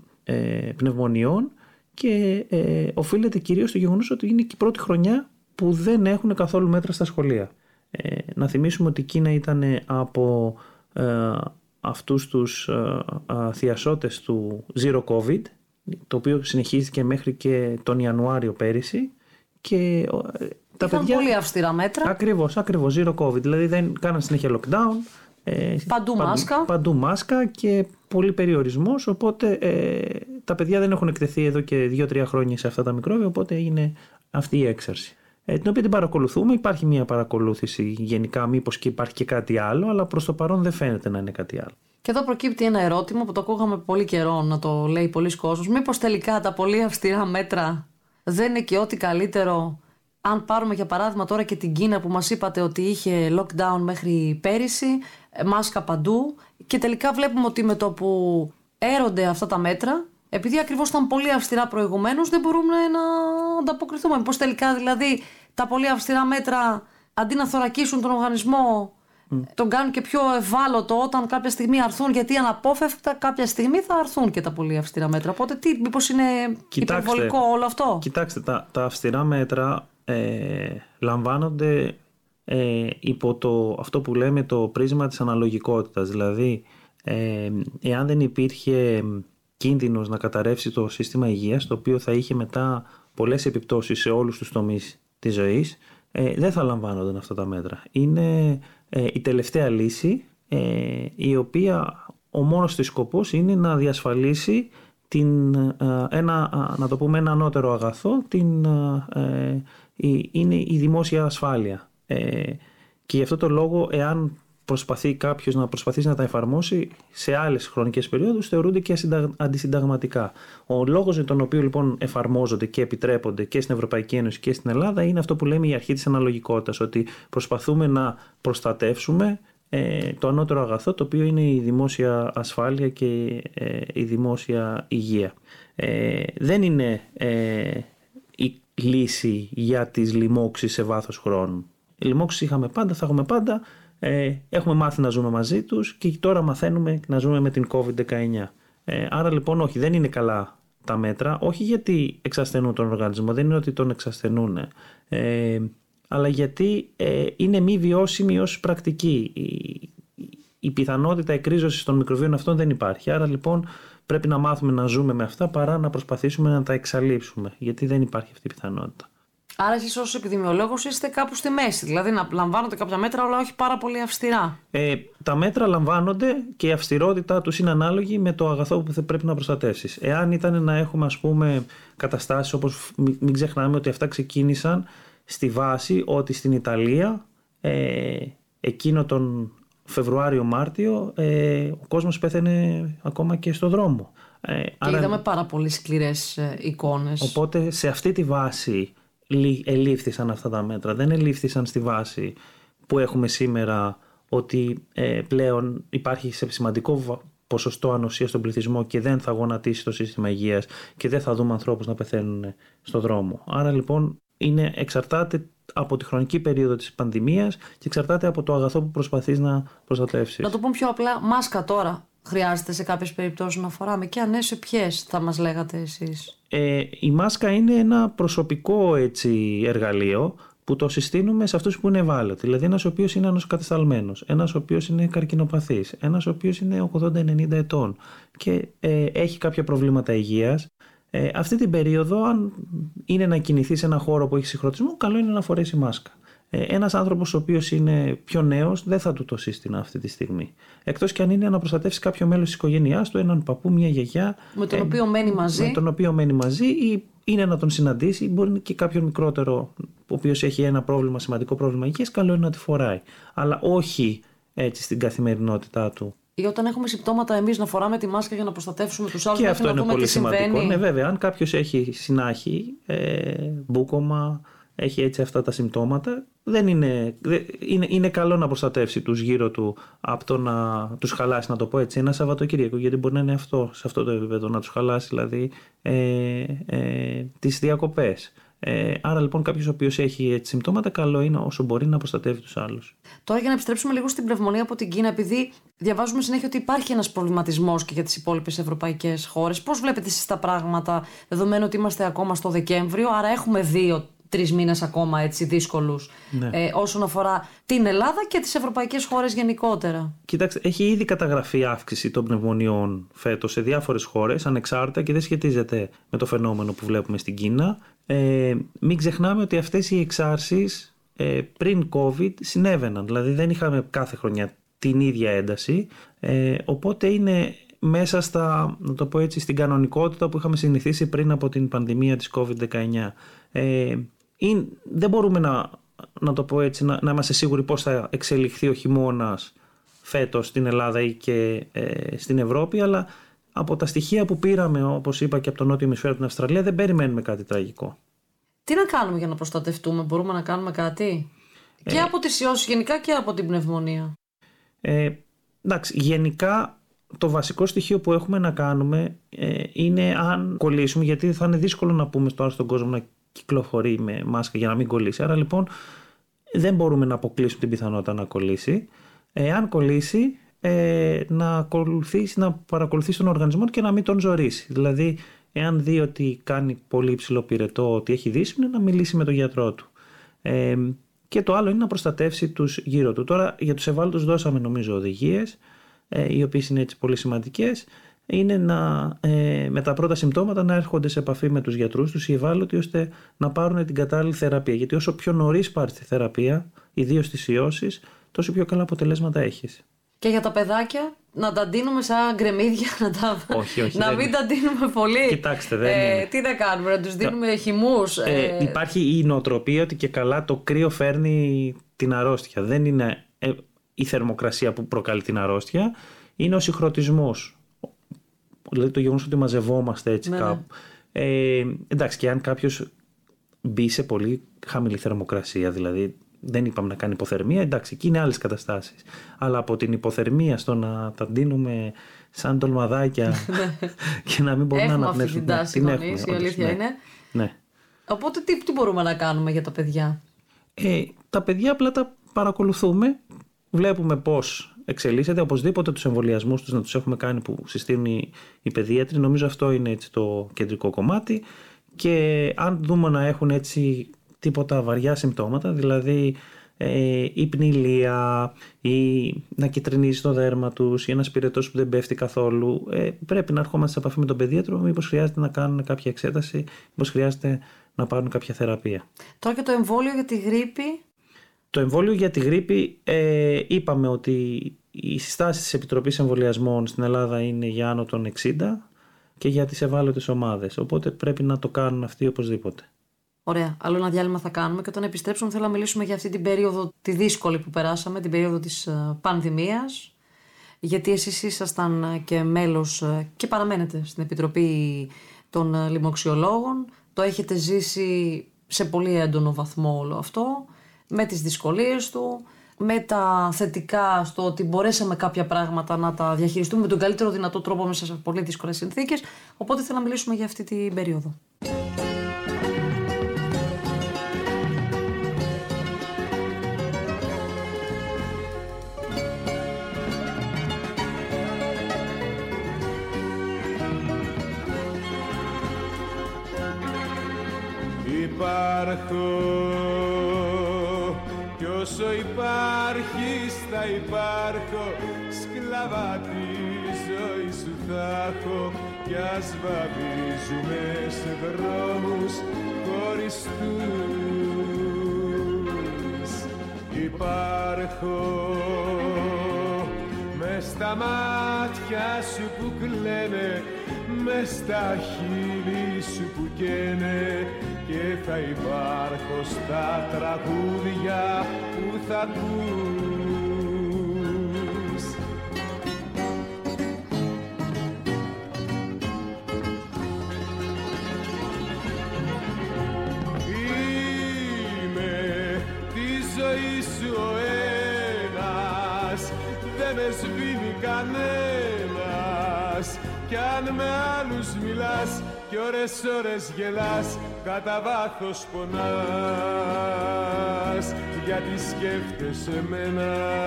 ε, πνευμονιών, και ε, οφείλεται κυρίως στο γεγονός ότι είναι και η πρώτη χρονιά που δεν έχουν καθόλου μέτρα στα σχολεία. Ε, να θυμίσουμε ότι η Κίνα ήταν από ε, αυτούς τους ε, ε, θειασότες του Zero COVID, το οποίο συνεχίστηκε μέχρι και τον Ιανουάριο πέρυσι, και ε, τα Είχαν παιδιά... πολύ αυστηρά μέτρα. Ακριβώς, ακριβώς, Zero COVID, δηλαδή δεν κάναν συνέχεια lockdown. Ε, παντού, παντού μάσκα. Παντού μάσκα και πολύ περιορισμός, οπότε ε, τα παιδιά δεν έχουν εκτεθεί εδώ και δύο τρία χρόνια σε αυτά τα μικρόβια, οπότε έγινε αυτή η έξαρση. Ε, την οποία την παρακολουθούμε, υπάρχει μια παρακολούθηση γενικά, μήπως και υπάρχει και κάτι άλλο, αλλά προς το παρόν δεν φαίνεται να είναι κάτι άλλο. Και εδώ προκύπτει ένα ερώτημα που το ακούγαμε πολύ καιρό να το λέει πολλοί κόσμος. Μήπως τελικά τα πολύ αυστηρά μέτρα δεν είναι και ό,τι καλύτερο? Αν πάρουμε για παράδειγμα τώρα και την Κίνα που μας είπατε ότι είχε lockdown μέχρι πέρυσι, μάσκα παντού, και τελικά βλέπουμε ότι με το που έρονται αυτά τα μέτρα, επειδή ακριβώς ήταν πολύ αυστηρά προηγουμένως, δεν μπορούμε να ανταποκριθούμε. Μήπως τελικά δηλαδή τα πολύ αυστηρά μέτρα αντί να θωρακίσουν τον οργανισμό, mm. τον κάνουν και πιο ευάλωτο όταν κάποια στιγμή αρθούν, γιατί αναπόφευκτα κάποια στιγμή θα αρθούν και τα πολύ αυστηρά μέτρα. Οπότε τι, μήπως είναι κοιτάξτε, υπερβολικό όλο αυτό? Κοιτάξτε, τα, τα αυστηρά μέτρα ε, λαμβάνονται ε, υπό το, αυτό που λέμε το πρίσμα της αναλογικότητας. Δηλαδή, ε, εάν δεν υπήρχε κίνδυνος να καταρρεύσει το σύστημα υγείας, το οποίο θα είχε μετά πολλές επιπτώσεις σε όλους τους τομείς της ζωής, ε, δεν θα λαμβάνονταν αυτά τα μέτρα. Είναι ε, η τελευταία λύση, ε, η οποία ο μόνος της σκοπός είναι να διασφαλίσει την, ε, ένα, να το πούμε, ένα ανώτερο αγαθό, την, ε, η, είναι η δημόσια ασφάλεια. Ε, και γι' αυτό το λόγο, εάν προσπαθεί κάποιος να προσπαθήσει να τα εφαρμόσει σε άλλες χρονικές περιόδους, θεωρούνται και αντισυνταγματικά. Ο λόγος για τον οποίο λοιπόν εφαρμόζονται και επιτρέπονται και στην Ευρωπαϊκή Ένωση και στην Ελλάδα είναι αυτό που λέμε η αρχή της αναλογικότητας, ότι προσπαθούμε να προστατεύσουμε ε, το ανώτερο αγαθό, το οποίο είναι η δημόσια ασφάλεια και ε, η δημόσια υγεία. Ε, δεν είναι ε, η λύση για τις λοιμώξεις σε βάθος χρόνου. Οι λοιμώξεις είχαμε πάντα, θα έχουμε πάντα. Ε, έχουμε μάθει να ζούμε μαζί τους και τώρα μαθαίνουμε να ζούμε με την κόβιντ δεκαεννιά. Ε, άρα λοιπόν όχι, δεν είναι καλά τα μέτρα, όχι γιατί εξασθενούν τον οργανισμό, δεν είναι ότι τον εξασθενούν, ε, αλλά γιατί ε, είναι μη βιώσιμη ως πρακτική. Η, η πιθανότητα εκρίζωσης των μικροβίων αυτών δεν υπάρχει. Άρα λοιπόν πρέπει να μάθουμε να ζούμε με αυτά παρά να προσπαθήσουμε να τα εξαλείψουμε, γιατί δεν υπάρχει αυτή η πιθανότητα. Άρα εσείς ως επιδημιολόγος είστε κάπου στη μέση, δηλαδή να λαμβάνονται κάποια μέτρα, αλλά όχι πάρα πολύ αυστηρά. Ε, τα μέτρα λαμβάνονται και η αυστηρότητά τους είναι ανάλογη με το αγαθό που θα πρέπει να προστατεύσεις. Εάν ήταν να έχουμε, ας πούμε, καταστάσεις όπως, μην ξεχνάμε ότι αυτά ξεκίνησαν στη βάση ότι στην Ιταλία ε, εκείνο τον Φεβρουάριο-Μάρτιο ε, ο κόσμος πέθαινε ακόμα και στο δρόμο. Ε, και άρα... είδαμε πάρα πολύ σκληρές ε, εικόνες. Οπότε σε αυτή τη βάση ελήφθησαν αυτά τα μέτρα. Δεν ελήφθησαν στη βάση που έχουμε σήμερα, ότι ε, πλέον υπάρχει σε σημαντικό ποσοστό ανοσία στον πληθυσμό και δεν θα γονατίσει το σύστημα υγείας και δεν θα δούμε ανθρώπους να πεθαίνουν στο δρόμο. Άρα λοιπόν είναι, εξαρτάται από τη χρονική περίοδο της πανδημίας και εξαρτάται από το αγαθό που προσπαθείς να προστατεύσεις. Να το πούμε πιο απλά, μάσκα τώρα χρειάζεται σε κάποιες περιπτώσεις να φοράμε, και αν ναι, σε ποιες θα μας λέγατε εσείς? Ε, η μάσκα είναι ένα προσωπικό έτσι, εργαλείο που το συστήνουμε σε αυτούς που είναι ευάλωτοι. Δηλαδή ένας ο οποίος είναι ανοσοκατεσταλμένος, ένας ο οποίος είναι καρκινοπαθής, ένας ο οποίος είναι ογδόντα ενενήντα ετών και ε, έχει κάποια προβλήματα υγείας. Ε, αυτή την περίοδο, αν είναι να κινηθεί σε ένα χώρο που έχει συγχρονισμό, καλό είναι να φορέσει μάσκα. Ε, ένας άνθρωπος ο οποίος είναι πιο νέος δεν θα του το σύστηνα αυτή τη στιγμή. Εκτός και αν είναι να προστατεύσει κάποιο μέλος της οικογένειάς του, έναν παππού, μια γιαγιά. Με τον ε, οποίο μένει μαζί. Με τον οποίο μένει μαζί, ή είναι να τον συναντήσει, ή μπορεί και κάποιον μικρότερο, ο οποίος έχει ένα πρόβλημα, σημαντικό πρόβλημα υγείας, καλό είναι να τη φοράει. Αλλά όχι έτσι στην καθημερινότητά του. Ή όταν έχουμε συμπτώματα, εμείς να φοράμε τη μάσκα για να προστατεύσουμε τους άλλους. Και αυτό να είναι δούμε πολύ τι σημαντικό. συμβαίνει. Ναι, βέβαια, αν κάποιος έχει συνάχη, ε, μπούκωμα, έχει έτσι αυτά τα συμπτώματα, δεν είναι, είναι, είναι καλό να προστατεύσει τους γύρω του από το να τους χαλάσει, να το πω έτσι, ένα Σαββατοκύριακο, γιατί μπορεί να είναι αυτό, σε αυτό το επίπεδο, να τους χαλάσει δηλαδή ε, ε, τις διακοπές. Ε, άρα λοιπόν κάποιος ο οποίος έχει έτσι συμπτώματα, καλό είναι όσο μπορεί να προστατεύει τους άλλους. Τώρα για να επιστρέψουμε λίγο στην πνευμονία από την Κίνα, επειδή διαβάζουμε συνέχεια ότι υπάρχει ένας προβληματισμός και για τις υπόλοιπες ευρωπαϊκές χώρες. Πώς βλέπετε εσείς τα πράγματα, δεδομένου ότι είμαστε ακόμα στο Δεκέμβριο, άρα έχουμε δύο τρεις μήνες ακόμα έτσι δύσκολους, ναι. ε, όσον αφορά την Ελλάδα και τις ευρωπαϊκές χώρες γενικότερα. Κοιτάξτε, έχει ήδη καταγραφεί αύξηση των πνευμονιών φέτος σε διάφορες χώρες, ανεξάρτητα, και δεν σχετίζεται με το φαινόμενο που βλέπουμε στην Κίνα. Ε, μην ξεχνάμε ότι αυτές οι εξάρσεις ε, πριν COVID συνέβαιναν, δηλαδή δεν είχαμε κάθε χρονιά την ίδια ένταση, ε, οπότε είναι μέσα στα, να το πω έτσι, στην κανονικότητα που είχαμε συνηθίσει πριν από την πανδημία της κόβιντ δεκαεννιά. Ε, είναι, δεν μπορούμε να, να το πω έτσι, να, να είμαστε σίγουροι πώς θα εξελιχθεί ο χειμώνας φέτος στην Ελλάδα ή και ε, στην Ευρώπη, αλλά από τα στοιχεία που πήραμε, όπως είπα, και από το νότιο ημισφαίριο, την Αυστραλία, δεν περιμένουμε κάτι τραγικό. Τι να κάνουμε για να προστατευτούμε, μπορούμε να κάνουμε κάτι ε, και από τις ιώσεις γενικά και από την πνευμονία? Ε, εντάξει, γενικά το βασικό στοιχείο που έχουμε να κάνουμε ε, είναι αν κολλήσουμε, γιατί θα είναι δύσκολο να πούμε τώρα στον κόσμο να κυκλοφορεί με μάσκα για να μην κολλήσει. Άρα λοιπόν δεν μπορούμε να αποκλείσουμε την πιθανότητα να κολλήσει. Εάν κολλήσει, ε, να, ακολουθήσει, να παρακολουθήσει τον οργανισμό και να μην τον ζωρίσει. Δηλαδή, εάν δει ότι κάνει πολύ υψηλό πυρετό, ότι έχει δύσπνοια, να μιλήσει με τον γιατρό του. Ε, και το άλλο είναι να προστατεύσει τους γύρω του. Τώρα για τους ευάλωτους δώσαμε νομίζω οδηγίες, ε, οι οποίες είναι έτσι πολύ σημαντικές. Είναι να, ε, με τα πρώτα συμπτώματα να έρχονται σε επαφή με τους γιατρούς τους οι ευάλωτοι, ώστε να πάρουν την κατάλληλη θεραπεία. Γιατί όσο πιο νωρίς πάρεις τη θεραπεία, ιδίως στις ιώσεις, τόσο πιο καλά αποτελέσματα έχεις. Και για τα παιδάκια, να τα ντύνουμε σαν γκρεμίδια, να, τα... όχι, όχι, να μην τα ντύνουμε πολύ. Κοιτάξτε, δεν ε, είναι. Τι να κάνουμε, να τους δίνουμε ε, χυμούς. Ε, ε... Υπάρχει η νοοτροπία ότι και καλά το κρύο φέρνει την αρρώστια. Δεν είναι ε, η θερμοκρασία που προκαλεί την αρρώστια, είναι ο συγχρονισμός. Δηλαδή το γεγονός ότι μαζευόμαστε έτσι ναι, κάπου. Ε, εντάξει, και αν κάποιος μπει σε πολύ χαμηλή θερμοκρασία, δηλαδή δεν είπαμε να κάνει υποθερμία, εντάξει, εκεί είναι άλλες καταστάσεις. Αλλά από την υποθερμία στο να τα ντύνουμε σαν τολμαδάκια και να μην μπορούμε να αναπνεύσουμε. Έχουμε αυτή την τάση γονείς, η αλήθεια ναι. είναι. Ναι. Οπότε τι, τι μπορούμε να κάνουμε για τα παιδιά? Ε, τα παιδιά απλά τα παρακολουθούμε, βλέπουμε πώς εξελίσσεται, οπωσδήποτε τους εμβολιασμούς τους να τους έχουμε κάνει που συστήνουν οι, οι παιδίατροι. Νομίζω αυτό είναι έτσι το κεντρικό κομμάτι. Και αν δούμε να έχουν έτσι τίποτα βαριά συμπτώματα, δηλαδή ε, η πνηλία ή να κυτρινίζει το δέρμα τους ή ένας πυρετός που δεν πέφτει καθόλου, ε, πρέπει να ερχόμαστε σε επαφή με τον παιδίατρο, μήπως χρειάζεται να κάνουν κάποια εξέταση, μήπως χρειάζεται να πάρουν κάποια θεραπεία. Τώρα και το εμβόλιο για τη γρίπη? Το εμβόλιο για τη γρίπη, ε, είπαμε ότι οι συστάσεις της Επιτροπής Εμβολιασμών στην Ελλάδα είναι για άνω των εξήντα και για τις ευάλωτες ομάδες, οπότε πρέπει να το κάνουν αυτοί οπωσδήποτε. Ωραία. Άλλο ένα διάλειμμα θα κάνουμε και όταν επιστρέψουμε θέλω να μιλήσουμε για αυτή την περίοδο τη δύσκολη που περάσαμε, την περίοδο της πανδημίας, γιατί εσείς ήσασταν και μέλος και παραμένετε στην Επιτροπή των Λοιμοξιολόγων, το έχετε ζήσει σε πολύ έντονο βαθμό όλο αυτό, με τις δυσκολίες του, με τα θετικά στο ότι μπορέσαμε κάποια πράγματα να τα διαχειριστούμε με τον καλύτερο δυνατό τρόπο μέσα σε πολύ δύσκολες συνθήκες, οπότε θέλω να μιλήσουμε για αυτή την περίοδο. Υπάρχω κι όσο υπάρχεις θα υπάρχω, σκλαβά τη ζωή σου θα έχω, κι ας βαδίζουμε σε δρόμους χωριστούς. Υπάρχω μες στα μάτια σου που κλαίνε, μες στα χείλη σου που καίνε, και θα υπάρχω στα τραγούδια που θα ακούς. Είμαι τη ζωή σου ο ένας, δεν με σβήνει κανένας, κι αν με άλλους μιλάς κι ώρες ώρες γελάς, κατά βάθος πονάς, γιατί σκέφτεσαι εμένα.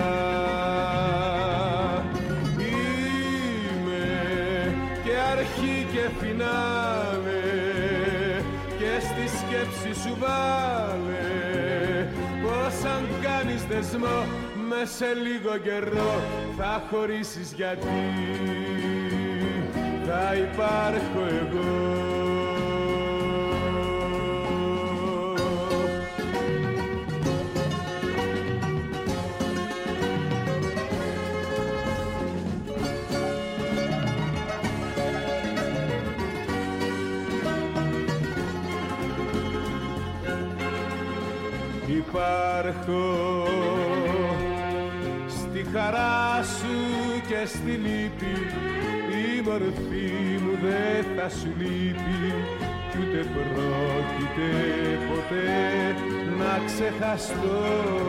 Είμαι και αρχή και φινάλε, και στη σκέψη σου βάλε, πως αν κάνεις δεσμό μες σε λίγο καιρό θα χωρίσεις, γιατί θα υπάρχω εγώ. Υπάρχω στη χαρά σου και στη λύπη, η μορφή μου δεν θα σου λείπει, κι ούτε πρόκειται ποτέ να ξεχαστώ.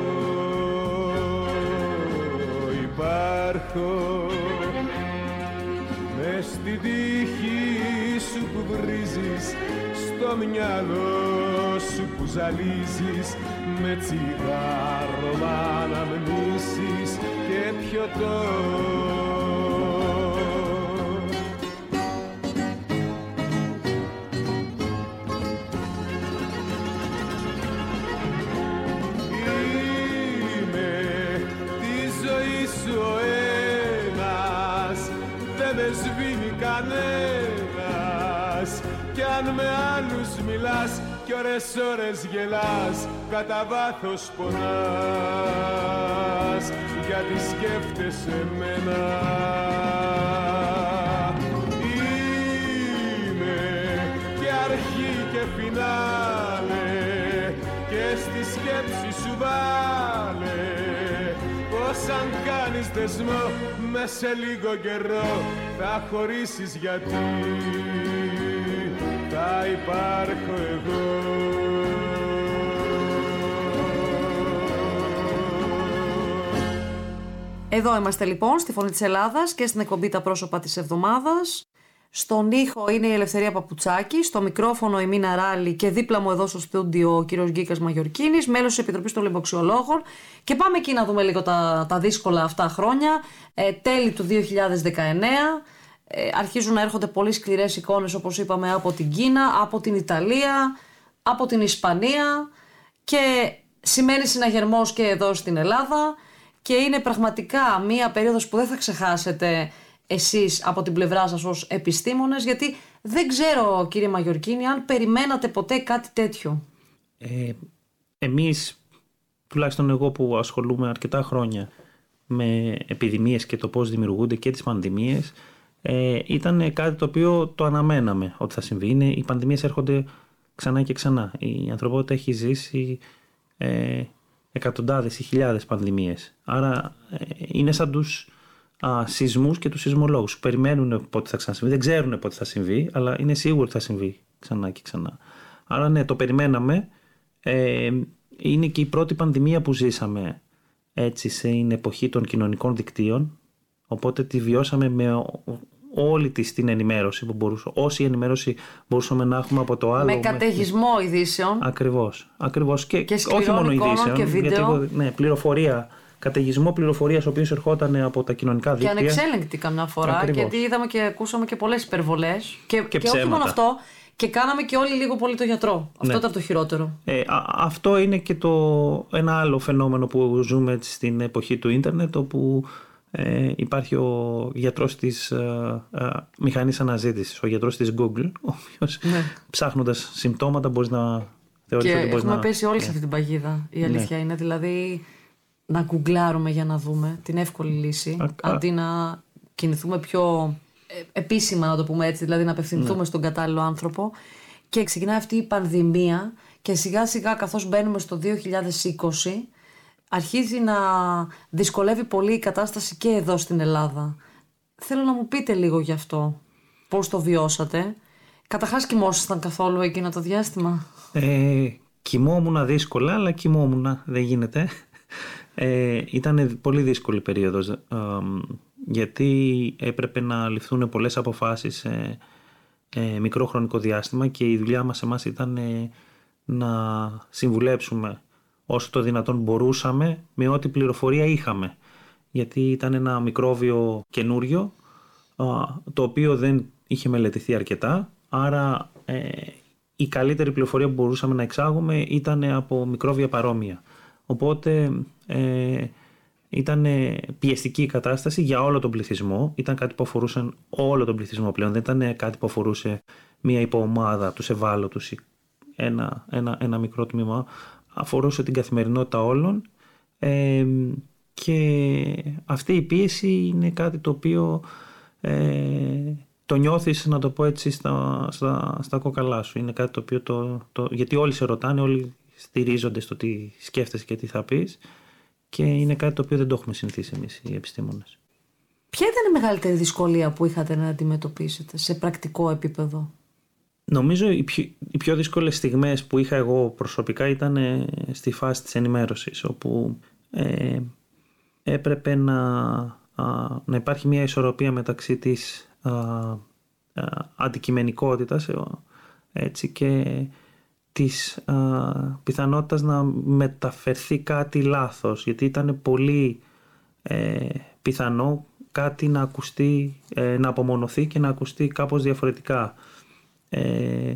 Υπάρχω μες στην τύχη σου που βρίζεις, στο μυαλό σου που ζαλίζεις, με τσιγάρο μ' αναμνήσεις και πιωτό. Είμαι τη ζωή σου ο ένας, δεν με σβήνει κανένας, κι αν με άλλους μιλάς κι ώρες ώρες γελάς, κατά βάθος πονάς, γιατί σκέφτεσαι εμένα. Είμαι και αρχή και φινάλε, και στη σκέψη σου βάλε, πως αν κάνεις δεσμό μες σε λίγο καιρό θα χωρίσεις, γιατί θα υπάρχω εγώ. Εδώ είμαστε λοιπόν στη Φωνή της Ελλάδας και στην εκπομπή Τα Πρόσωπα της Εβδομάδας. Στον ήχο είναι η Ελευθερία Παπουτσάκη, στο μικρόφωνο η Μίνα Ράλη και δίπλα μου εδώ στο στούντιο ο κύριος Γκίκας Μαγιορκίνης, μέλος της Επιτροπής των Λοιμοξιολόγων. Και πάμε εκεί να δούμε λίγο τα, τα δύσκολα αυτά χρόνια, ε, τέλη του δύο χιλιάδες δεκαεννέα. Ε, αρχίζουν να έρχονται πολύ σκληρές εικόνες, όπως είπαμε, από την Κίνα, από την Ιταλία, από την Ισπανία, και σημαίνει συναγερμός και εδώ στην Ελλάδα, και είναι πραγματικά μία περίοδος που δεν θα ξεχάσετε εσείς από την πλευρά σας ως επιστήμονες, γιατί δεν ξέρω, κύριε Μαγιορκίνη, αν περιμένατε ποτέ κάτι τέτοιο. Ε, εμείς, τουλάχιστον εγώ που ασχολούμαι αρκετά χρόνια με επιδημίες και το πώς δημιουργούνται και τις πανδημίες, ε, ήταν κάτι το οποίο το αναμέναμε ότι θα συμβεί. Είναι, οι πανδημίες έρχονται ξανά και ξανά. Η ανθρωπότητα έχει ζήσει ε, εκατοντάδες ή χιλιάδες πανδημίες. Άρα ε, είναι σαν τους α, σεισμούς και τους σεισμολόγους. Περιμένουν πότε θα ξανασυμβεί. Δεν ξέρουν πότε θα συμβεί, αλλά είναι σίγουρο ότι θα συμβεί ξανά και ξανά. Άρα ναι, το περιμέναμε. Ε, είναι και η πρώτη πανδημία που ζήσαμε έτσι στην εποχή των κοινωνικών δικτύων. Οπότε τη βιώσαμε με όλη της την ενημέρωση που μπορούσε, όση ενημέρωση μπορούσαμε να έχουμε από το άλλο. Με καταιγισμό με... ειδήσεων. Ακριβώς. Ακριβώς. Και, και όχι μόνο ειδήσεων. Και βίντεο. Γιατί, ναι, πληροφορία. Καταιγισμό πληροφορίας ο οποίος ερχόταν από τα κοινωνικά δίκτυα. Και ανεξέλεγκτη καμιά φορά. Ακριβώς. Γιατί είδαμε και ακούσαμε και πολλές υπερβολές. Και, και, και όχι μόνο αυτό. Και κάναμε και όλοι λίγο πολύ το γιατρό. Αυτό ναι. ήταν το χειρότερο. Ε, α, αυτό είναι και το, ένα άλλο φαινόμενο που ζούμε στην εποχή του ίντερνετ, όπου Ε, υπάρχει ο γιατρός της ε, ε, μηχανής αναζήτησης, ο γιατρός της Google, ο οποίος ναι. ψάχνοντας συμπτώματα μπορείς να θεωρείς ότι μπορείς να... Έχουμε πέσει όλοι σε αυτή την παγίδα, η αλήθεια ναι. είναι. Δηλαδή να γκουγκλάρουμε για να δούμε την εύκολη λύση, α, αντί να κινηθούμε πιο επίσημα, να το πούμε έτσι, δηλαδή να απευθυνθούμε ναι. στον κατάλληλο άνθρωπο. Και ξεκινάει αυτή η πανδημία και σιγά σιγά καθώς μπαίνουμε στο δύο χιλιάδες είκοσι αρχίζει να δυσκολεύει πολύ η κατάσταση και εδώ στην Ελλάδα. Θέλω να μου πείτε λίγο γι' αυτό. Πώς το βιώσατε? Καταρχάς κοιμόσασταν καθόλου εκείνο το διάστημα? Ε, κοιμόμουν δύσκολα, αλλά κοιμόμουν, δεν γίνεται. Ε, ήταν πολύ δύσκολη περίοδος, ε, γιατί έπρεπε να ληφθούν πολλές αποφάσεις σε ε, μικρό χρονικό διάστημα και η δουλειά μας εμάς ήταν ε, να συμβουλέψουμε όσο το δυνατόν μπορούσαμε με ό,τι πληροφορία είχαμε. Γιατί ήταν ένα μικρόβιο καινούριο, το οποίο δεν είχε μελετηθεί αρκετά, άρα ε, η καλύτερη πληροφορία που μπορούσαμε να εξάγουμε ήταν από μικρόβια παρόμοια. Οπότε ε, ήταν πιεστική η κατάσταση για όλο τον πληθυσμό, ήταν κάτι που αφορούσε όλο τον πληθυσμό πλέον, δεν ήταν κάτι που αφορούσε μία υποομάδα, τους ευάλωτους, ένα, ένα, ένα μικρό τμήμα. Αφορούσε την καθημερινότητα όλων ε, και αυτή η πίεση είναι κάτι το οποίο ε, το νιώθεις, να το πω έτσι, στα, στα, στα κόκαλά σου. Είναι κάτι το οποίο το, το, γιατί όλοι σε ρωτάνε, όλοι στηρίζονται στο τι σκέφτεσαι και τι θα πεις και είναι κάτι το οποίο δεν το έχουμε συνηθίσει εμείς οι επιστήμονες. Ποια ήταν η μεγαλύτερη δυσκολία που είχατε να αντιμετωπίσετε σε πρακτικό επίπεδο? Νομίζω οι πιο, οι πιο δύσκολες στιγμές που είχα εγώ προσωπικά ήταν στη φάση της ενημέρωσης, όπου ε, έπρεπε να, α, να υπάρχει μια ισορροπία μεταξύ της α, α, αντικειμενικότητας έτσι, και της α, πιθανότητας να μεταφερθεί κάτι λάθος, γιατί ήταν πολύ ε, πιθανό κάτι να ακουστεί, ε, να απομονωθεί και να ακουστεί κάπως διαφορετικά. Ε,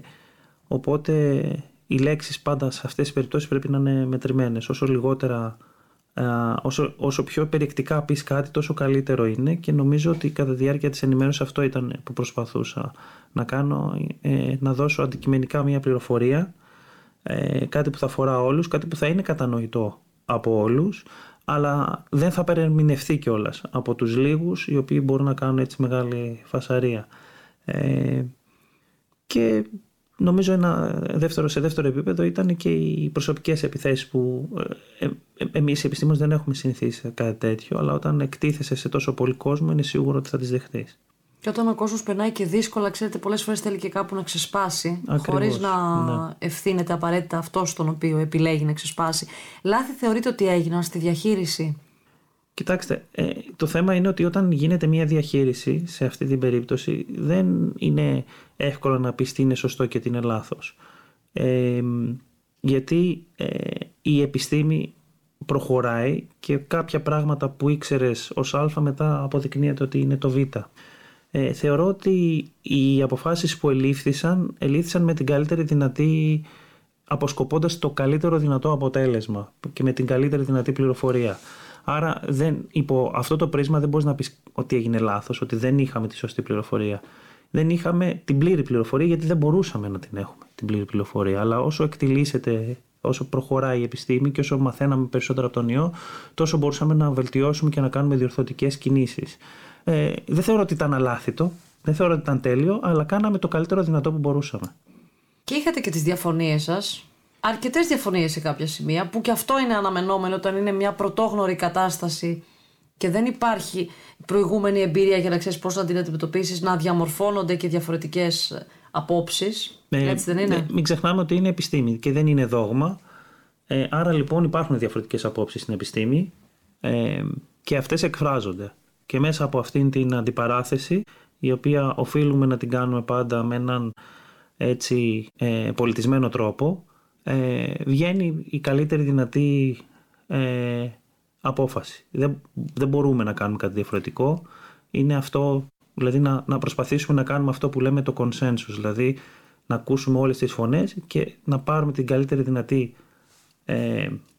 οπότε οι λέξεις πάντα σε αυτές τις περιπτώσεις πρέπει να είναι μετρημένες. Όσο λιγότερα, ε, όσο, όσο πιο περιεκτικά πεις κάτι, τόσο καλύτερο είναι, και νομίζω ότι κατά τη διάρκεια της ενημέρωσης αυτό ήταν που προσπαθούσα να κάνω, ε, να δώσω αντικειμενικά μια πληροφορία, ε, κάτι που θα αφορά όλους, κάτι που θα είναι κατανοητό από όλους, αλλά δεν θα περιμηνευθεί κιόλας από τους λίγους οι οποίοι μπορούν να κάνουν έτσι μεγάλη φασαρία. Ε, Και νομίζω ένα δεύτερο, σε δεύτερο επίπεδο ήταν και οι προσωπικές επιθέσεις που ε, ε, εμείς οι επιστήμονες δεν έχουμε συνηθίσει κάτι τέτοιο, αλλά όταν εκτίθεσαι σε τόσο πολύ κόσμο είναι σίγουρο ότι θα τις δεχτείς. Και όταν ο κόσμος περνάει και δύσκολα, ξέρετε, πολλές φορές θέλει και κάπου να ξεσπάσει, ακριβώς, χωρίς να ναι. ευθύνεται απαραίτητα αυτός τον οποίο επιλέγει να ξεσπάσει. Λάθη θεωρείτε ότι έγιναν στη διαχείριση? Κοιτάξτε, ε, το θέμα είναι ότι όταν γίνεται μια διαχείριση σε αυτή την περίπτωση δεν είναι εύκολο να πεις τι είναι σωστό και τι είναι λάθος. Ε, γιατί ε, η επιστήμη προχωράει και κάποια πράγματα που ήξερες ως Α μετά αποδεικνύεται ότι είναι το Β. Ε, θεωρώ ότι οι αποφάσεις που ελήφθησαν, ελήφθησαν με την καλύτερη δυνατή, αποσκοπώντας το καλύτερο δυνατό αποτέλεσμα και με την καλύτερη δυνατή πληροφορία. Άρα δεν, υπό αυτό το πρίσμα δεν μπορείς να πεις ότι έγινε λάθος, ότι δεν είχαμε τη σωστή πληροφορία. Δεν είχαμε την πλήρη πληροφορία γιατί δεν μπορούσαμε να την έχουμε την πλήρη πληροφορία. Αλλά όσο εκτιλήσεται, όσο προχωράει η επιστήμη και όσο μαθαίναμε περισσότερο από τον ιό, τόσο μπορούσαμε να βελτιώσουμε και να κάνουμε διορθωτικές κινήσεις. Ε, δεν θεωρώ ότι ήταν αλάθητο, δεν θεωρώ ότι ήταν τέλειο, αλλά κάναμε το καλύτερο δυνατό που μπορούσαμε. Και είχατε και τις διαφωνίες σας. Αρκετές διαφωνίες σε κάποια σημεία, που και αυτό είναι αναμενόμενο όταν είναι μια πρωτόγνωρη κατάσταση και δεν υπάρχει προηγούμενη εμπειρία για να ξέρεις πώς να την αντιμετωπίσεις, να διαμορφώνονται και διαφορετικές απόψεις. Ε, Έτσι δεν είναι? Ε, μην ξεχνάμε ότι είναι επιστήμη και δεν είναι δόγμα. Ε, άρα λοιπόν υπάρχουν διαφορετικές απόψεις στην επιστήμη ε, και αυτές εκφράζονται. Και μέσα από αυτήν την αντιπαράθεση, η οποία οφείλουμε να την κάνουμε πάντα με έναν έτσι, ε, πολιτισμένο τρόπο, Ε, βγαίνει η καλύτερη δυνατή ε, απόφαση. Δεν, δεν μπορούμε να κάνουμε κάτι διαφορετικό. Είναι αυτό, δηλαδή να, να προσπαθήσουμε να κάνουμε αυτό που λέμε το consensus, δηλαδή να ακούσουμε όλες τις φωνές και να πάρουμε την καλύτερη δυνατή ε,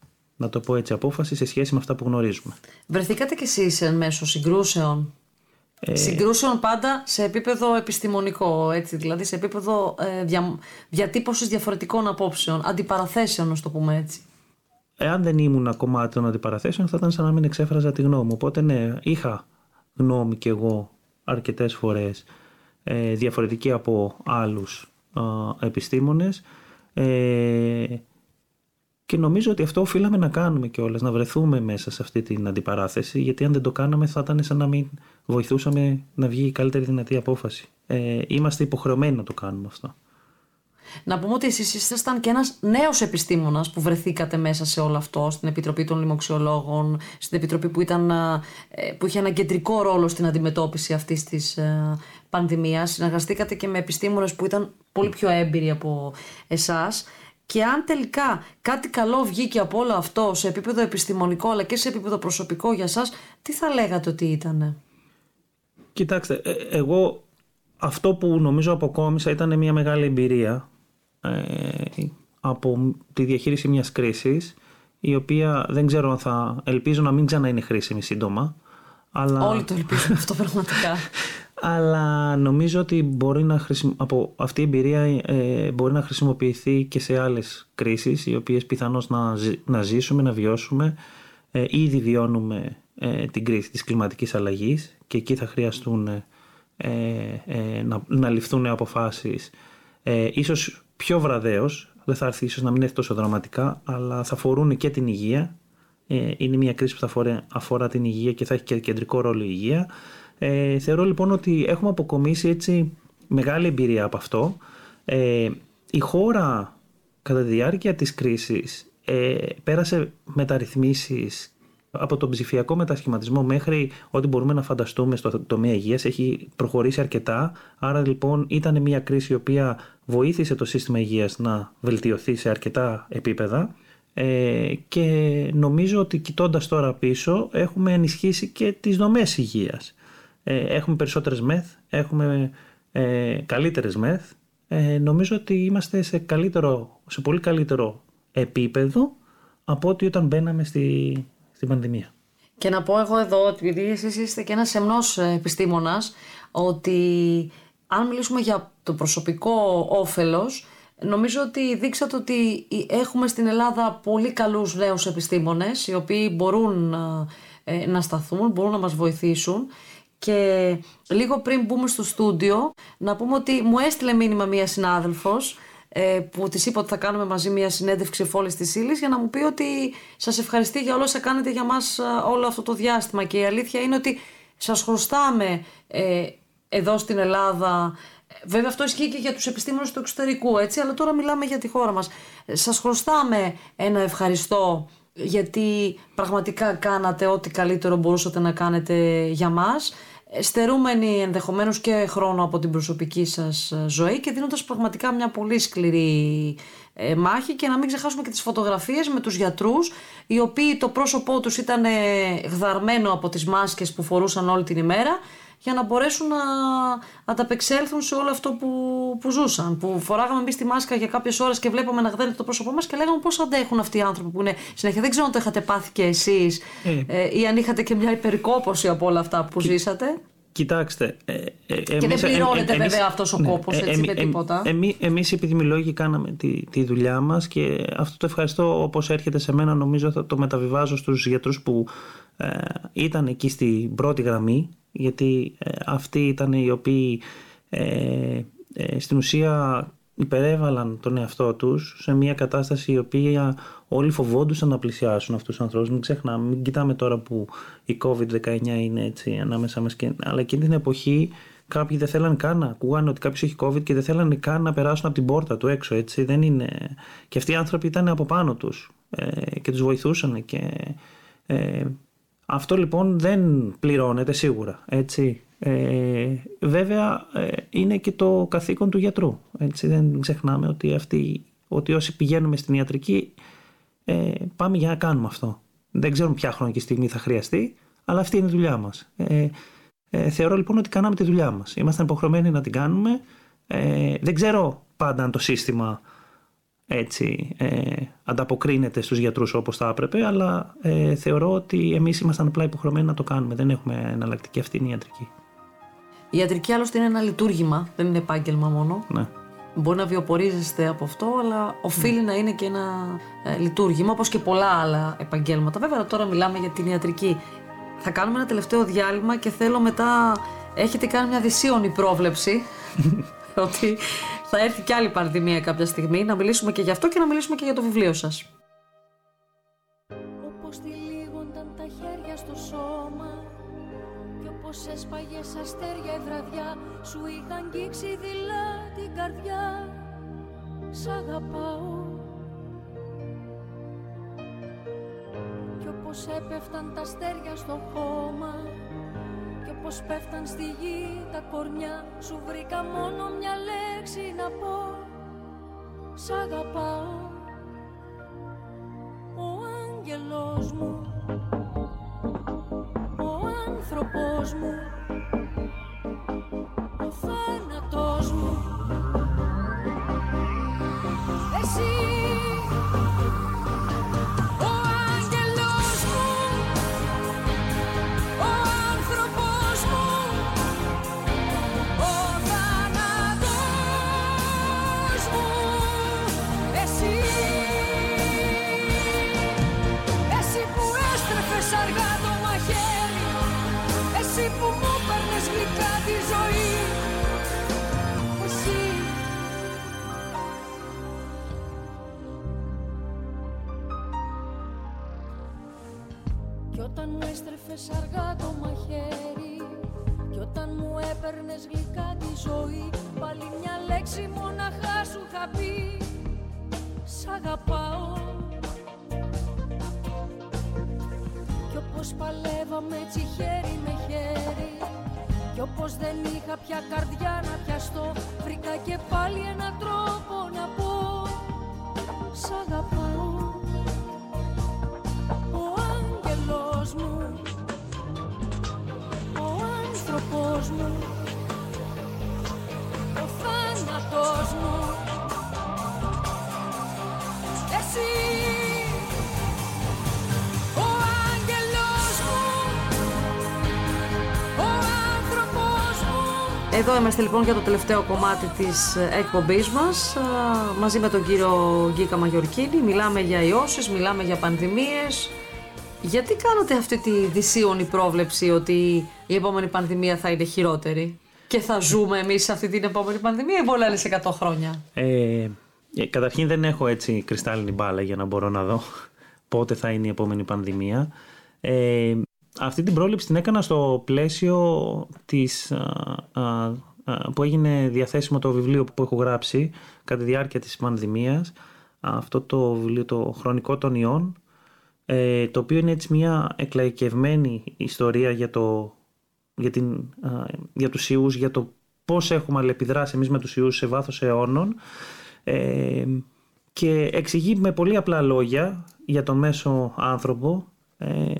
να το πω έτσι, απόφαση σε σχέση με αυτά που γνωρίζουμε. Βρεθήκατε κι εσείς εν μέσω συγκρούσεων? Ε... Συγκρούσεων πάντα σε επίπεδο επιστημονικό, έτσι, δηλαδή σε επίπεδο ε, δια, διατύπωσης διαφορετικών απόψεων, αντιπαραθέσεων, να το πούμε έτσι. Εάν δεν ήμουν κομμάτι των αντιπαραθέσεων, θα ήταν σαν να μην εξέφραζα τη γνώμη μου. Οπότε ναι, είχα γνώμη κι εγώ αρκετές φορές ε, διαφορετική από άλλους ε, επιστήμονες. Ε, Και νομίζω ότι αυτό οφείλαμε να κάνουμε κιόλας, να βρεθούμε μέσα σε αυτή την αντιπαράθεση, γιατί αν δεν το κάναμε θα ήταν σαν να μην βοηθούσαμε να βγει η καλύτερη δυνατή απόφαση. Ε, είμαστε υποχρεωμένοι να το κάνουμε αυτό. Να πούμε ότι εσείς ήσασταν και ένας νέος επιστήμονας που βρεθήκατε μέσα σε όλο αυτό, στην Επιτροπή των Λοιμοξιολόγων, στην Επιτροπή που, ήταν, που είχε ένα κεντρικό ρόλο στην αντιμετώπιση αυτής της πανδημίας. Συνεργαστήκατε και με επιστήμονες που ήταν πολύ πιο έμπειροι από εσάς. Και αν τελικά κάτι καλό βγήκε από όλο αυτό σε επίπεδο επιστημονικό αλλά και σε επίπεδο προσωπικό για σας, τι θα λέγατε ότι ήτανε? Κοιτάξτε, εγώ αυτό που νομίζω αποκόμισα ήταν μια μεγάλη εμπειρία ε, από τη διαχείριση μιας κρίσης, η οποία δεν ξέρω αν θα, ελπίζω να μην ξανά είναι χρήσιμη σύντομα. Αλλά... Όλοι το ελπίζουν αυτό πραγματικά. Αλλά νομίζω ότι μπορεί να χρησιμο... από αυτή η εμπειρία ε, μπορεί να χρησιμοποιηθεί και σε άλλες κρίσεις, οι οποίες πιθανώς να, ζη... να ζήσουμε, να βιώσουμε. Ε, ήδη βιώνουμε ε, την κρίση της κλιματικής αλλαγής και εκεί θα χρειαστούν ε, ε, να, να ληφθούν αποφάσεις ε, ίσως πιο βραδέως, δεν θα έρθει ίσως να μην έρθει τόσο δραματικά, αλλά θα αφορούν και την υγεία. Ε, είναι μια κρίση που θα αφορά, αφορά την υγεία και θα έχει και κεντρικό ρόλο η υγεία. Ε, θεωρώ λοιπόν ότι έχουμε αποκομίσει έτσι μεγάλη εμπειρία από αυτό. Ε, η χώρα κατά τη διάρκεια της κρίσης ε, πέρασε μεταρρυθμίσεις από τον ψηφιακό μετασχηματισμό μέχρι ό,τι μπορούμε να φανταστούμε στο τομέα υγείας. Έχει προχωρήσει αρκετά, άρα λοιπόν ήταν μια κρίση η οποία βοήθησε το σύστημα υγείας να βελτιωθεί σε αρκετά επίπεδα. Ε, και νομίζω ότι κοιτώντας τώρα πίσω έχουμε ενισχύσει και τις δομές υγείας. Ε, έχουμε περισσότερες μεθ, έχουμε ε, καλύτερες μεθ. Ε, νομίζω ότι είμαστε σε, καλύτερο, σε πολύ καλύτερο επίπεδο από ό,τι όταν μπαίναμε στη, στην πανδημία. Και να πω εγώ εδώ, επειδή εσείς είστε και ένας σεμνός επιστήμονας, ότι αν μιλήσουμε για το προσωπικό όφελος, νομίζω ότι δείξατε ότι έχουμε στην Ελλάδα πολύ καλούς νέους επιστήμονες, οι οποίοι μπορούν ε, να σταθούν, μπορούν να μας βοηθήσουν. Και λίγο πριν μπούμε στο στούντιο, να πούμε ότι μου έστειλε μήνυμα μία συνάδελφος ε, που της είπα ότι θα κάνουμε μαζί μία συνέντευξη εφόλης της ύλης, για να μου πει ότι σας ευχαριστεί για όλα όσα κάνετε για μας όλο αυτό το διάστημα. Και η αλήθεια είναι ότι σας χρωστάμε ε, εδώ στην Ελλάδα. Βέβαια αυτό ισχύει και για τους επιστήμονες του εξωτερικού, έτσι, αλλά τώρα μιλάμε για τη χώρα μας. Σας χρωστάμε ένα ευχαριστώ, γιατί πραγματικά κάνατε ό,τι καλύτερο μπορούσατε να κάνετε για μας, στερούμενοι ενδεχομένως και χρόνο από την προσωπική σας ζωή και δίνοντας πραγματικά μια πολύ σκληρή μάχη. Και να μην ξεχάσουμε και τις φωτογραφίες με τους γιατρούς, οι οποίοι το πρόσωπό τους ήταν γδαρμένο από τις μάσκες που φορούσαν όλη την ημέρα, για να μπορέσουν να ανταπεξέλθουν σε όλο αυτό που, που ζούσαν. Που φοράγαμε εμείς τη μάσκα για κάποιες ώρες και βλέπαμε να γδέρνεται το πρόσωπό μας και λέγαμε πώς αντέχουν αυτοί οι άνθρωποι που είναι συνέχεια. Δεν ξέρω αν το είχατε πάθει και εσείς ε. Ε, ή αν είχατε και μια υπερικόπωση από όλα αυτά που Κι, ζήσατε. Κοιτάξτε. Ε, ε, και εμείς, δεν πληρώνεται ε, βέβαια εμείς, αυτός ο ναι, κόπος, έτσι, ε, με ε, τίποτα. Ε, εμείς, εμείς οι επιδημιολόγοι κάναμε τη, τη δουλειά μας και αυτό το ευχαριστώ, όπως έρχεται σε μένα, νομίζω θα το μεταβιβάζω στους γιατρούς που ε, ήταν εκεί στην πρώτη γραμμή. Γιατί ε, αυτοί ήταν οι οποίοι ε, ε, στην ουσία υπερέβαλαν τον εαυτό τους σε μια κατάσταση η οποία όλοι φοβόντουσαν να πλησιάσουν αυτούς τους ανθρώπους. Μην ξεχνάμε, μην κοιτάμε τώρα που η κόβιντ δεκαεννιά είναι έτσι ανάμεσα μας, και, αλλά εκείνη την εποχή κάποιοι δεν θέλαν καν να ακούγανε ότι κάποιος έχει COVID και δεν θέλαν καν να περάσουν από την πόρτα του έξω, έτσι. Δεν είναι... Και αυτοί οι άνθρωποι ήταν από πάνω τους ε, και τους βοηθούσαν και... Ε, αυτό λοιπόν δεν πληρώνεται σίγουρα, έτσι. Ε, βέβαια ε, είναι και το καθήκον του γιατρού, έτσι. Δεν ξεχνάμε ότι, αυτοί, ότι όσοι πηγαίνουμε στην ιατρική ε, πάμε για να κάνουμε αυτό. Δεν ξέρουμε ποια χρονική στιγμή θα χρειαστεί, αλλά αυτή είναι η δουλειά μας. Ε, ε, θεωρώ λοιπόν ότι κάναμε τη δουλειά μας. Ήμασταν υποχρεωμένοι να την κάνουμε. Ε, δεν ξέρω πάντα αν το σύστημα έτσι ε, ανταποκρίνεται στους γιατρούς όπως θα έπρεπε, αλλά ε, θεωρώ ότι εμείς ήμασταν απλά υποχρεωμένοι να το κάνουμε. Δεν έχουμε εναλλακτική, αυτή είναι η ιατρική. Η ιατρική άλλωστε είναι ένα λειτουργήμα, δεν είναι επάγγελμα μόνο. Ναι. Μπορεί να βιοπορίζεστε από αυτό, αλλά οφείλει mm. να είναι και ένα ε, λειτουργήμα, όπως και πολλά άλλα επαγγέλματα. Βέβαια, τώρα μιλάμε για την ιατρική. Θα κάνουμε ένα τελευταίο διάλειμμα και θέλω μετά. Έχετε κάνει μια δυσίωνη πρόβλεψη ότι θα έρθει κι άλλη πανδημία κάποια στιγμή. Να μιλήσουμε και γι' αυτό και να μιλήσουμε και για το βιβλίο σας. Όπως τυλίγονταν τα χέρια στο σώμα κι όπως έσπαγες αστέρια η βραδιά, σου είχα αγγίξει δειλά την καρδιά. Σ' αγαπάω. Κι όπως έπεφταν τα αστέρια στο χώμα κι όπως πέφταν στη γη τα κορμιά, σου βρήκα μόνο μια λέξη να πω. Σ' αγαπάω. Ο άγγελος μου, ο άνθρωπος μου, ο θάνατος μου, εσύ. Όταν μου έστρεφες αργά το μαχαίρι κι όταν μου έπαιρνες γλυκά τη ζωή, πάλι μια λέξη μοναχά σου είχα πει. Σ' αγαπάω. Κι όπως παλεύαμε έτσι χέρι με χέρι κι όπως δεν είχα πια καρδιά να πιαστώ, βρήκα και πάλι έναν τρόπο να πω. Σ' αγαπάω. Μου, ο άνθρωπος μου, ο θάνατος μου, εσύ, ο άγγελος μου, ο άνθρωπος μου. Εδώ είμαστε λοιπόν για το τελευταίο κομμάτι της εκπομπής μας, μαζί με τον κύριο Γκίκα Μαγιορκίνη. Μιλάμε για ιώσεις, μιλάμε για πανδημίες. Γιατί κάνατε αυτή τη δυσίωνη πρόβλεψη ότι η επόμενη πανδημία θα είναι χειρότερη και θα ζούμε εμείς σε αυτή την επόμενη πανδημία ή μπορεί να είναι σε εκατό χρόνια? Ε, καταρχήν δεν έχω έτσι κρυστάλλινη μπάλα για να μπορώ να δω πότε θα είναι η επόμενη πανδημία. Ε, αυτή την πρόληψη την έκανα στο πλαίσιο της, α, α, α, που έγινε διαθέσιμο το βιβλίο που έχω γράψει κατά τη διάρκεια της πανδημίας. Αυτό το βιβλίο, το Χρονικό των Ιών, Ε, το οποίο είναι έτσι μια εκλαϊκευμένη ιστορία για, το, για, την, α, για τους ιούς, για το πώς έχουμε αλληλεπιδράσει εμείς με τους ιούς σε βάθος αιώνων, ε, και εξηγεί με πολύ απλά λόγια για τον μέσο άνθρωπο ε,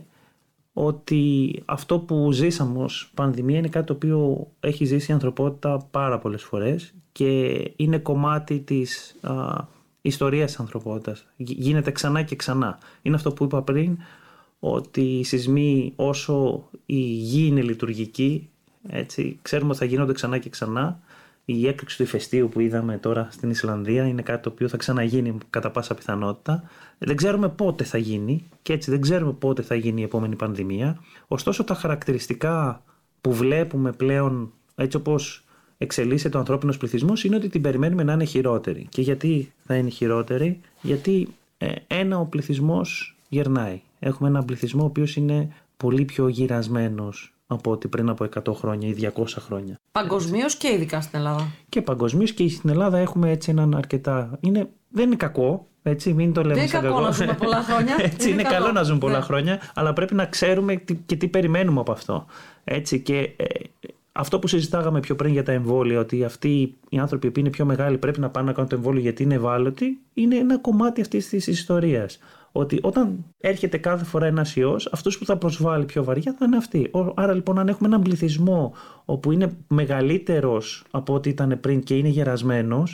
ότι αυτό που ζήσαμε ως πανδημία είναι κάτι το οποίο έχει ζήσει η ανθρωπότητα πάρα πολλές φορές και είναι κομμάτι της α, ιστορία της ανθρωπότητας. Γίνεται ξανά και ξανά. Είναι αυτό που είπα πριν, ότι οι σεισμοί όσο η γη είναι λειτουργική, έτσι, ξέρουμε ότι θα γίνονται ξανά και ξανά. Η έκρηξη του ηφαιστείου που είδαμε τώρα στην Ισλανδία είναι κάτι το οποίο θα ξαναγίνει κατά πάσα πιθανότητα. Δεν ξέρουμε πότε θα γίνει και έτσι δεν ξέρουμε πότε θα γίνει η επόμενη πανδημία. Ωστόσο τα χαρακτηριστικά που βλέπουμε πλέον, έτσι όπως εξελίσσεται ο ανθρώπινος πληθυσμός, είναι ότι την περιμένουμε να είναι χειρότερη. Και γιατί θα είναι χειρότερη? Γιατί ε, ένα, ο πληθυσμός γερνάει. Έχουμε έναν πληθυσμό ο οποίος είναι πολύ πιο γυρασμένος από ό,τι πριν από εκατό χρόνια ή διακόσια χρόνια. Παγκοσμίως και ειδικά στην Ελλάδα. Και παγκοσμίως και στην Ελλάδα έχουμε έτσι έναν αρκετά. Είναι, δεν είναι κακό. Έτσι, μην το λέμε δεν είναι κακό να ζούμε πολλά χρόνια. Έτσι, είναι, είναι καλό. καλό να ζούμε πολλά ναι. χρόνια, αλλά πρέπει να ξέρουμε τι, και τι περιμένουμε από αυτό. Έτσι, και ε, αυτό που συζητάγαμε πιο πριν για τα εμβόλια, ότι αυτοί οι άνθρωποι που είναι πιο μεγάλοι πρέπει να πάνε να κάνουν το εμβόλιο γιατί είναι ευάλωτοι, είναι ένα κομμάτι αυτής της ιστορίας. Ότι όταν έρχεται κάθε φορά ένας ιός, αυτός που θα προσβάλλει πιο βαριά θα είναι αυτοί. Άρα λοιπόν, αν έχουμε έναν πληθυσμό όπου είναι μεγαλύτερος από ό,τι ήταν πριν και είναι γερασμένος,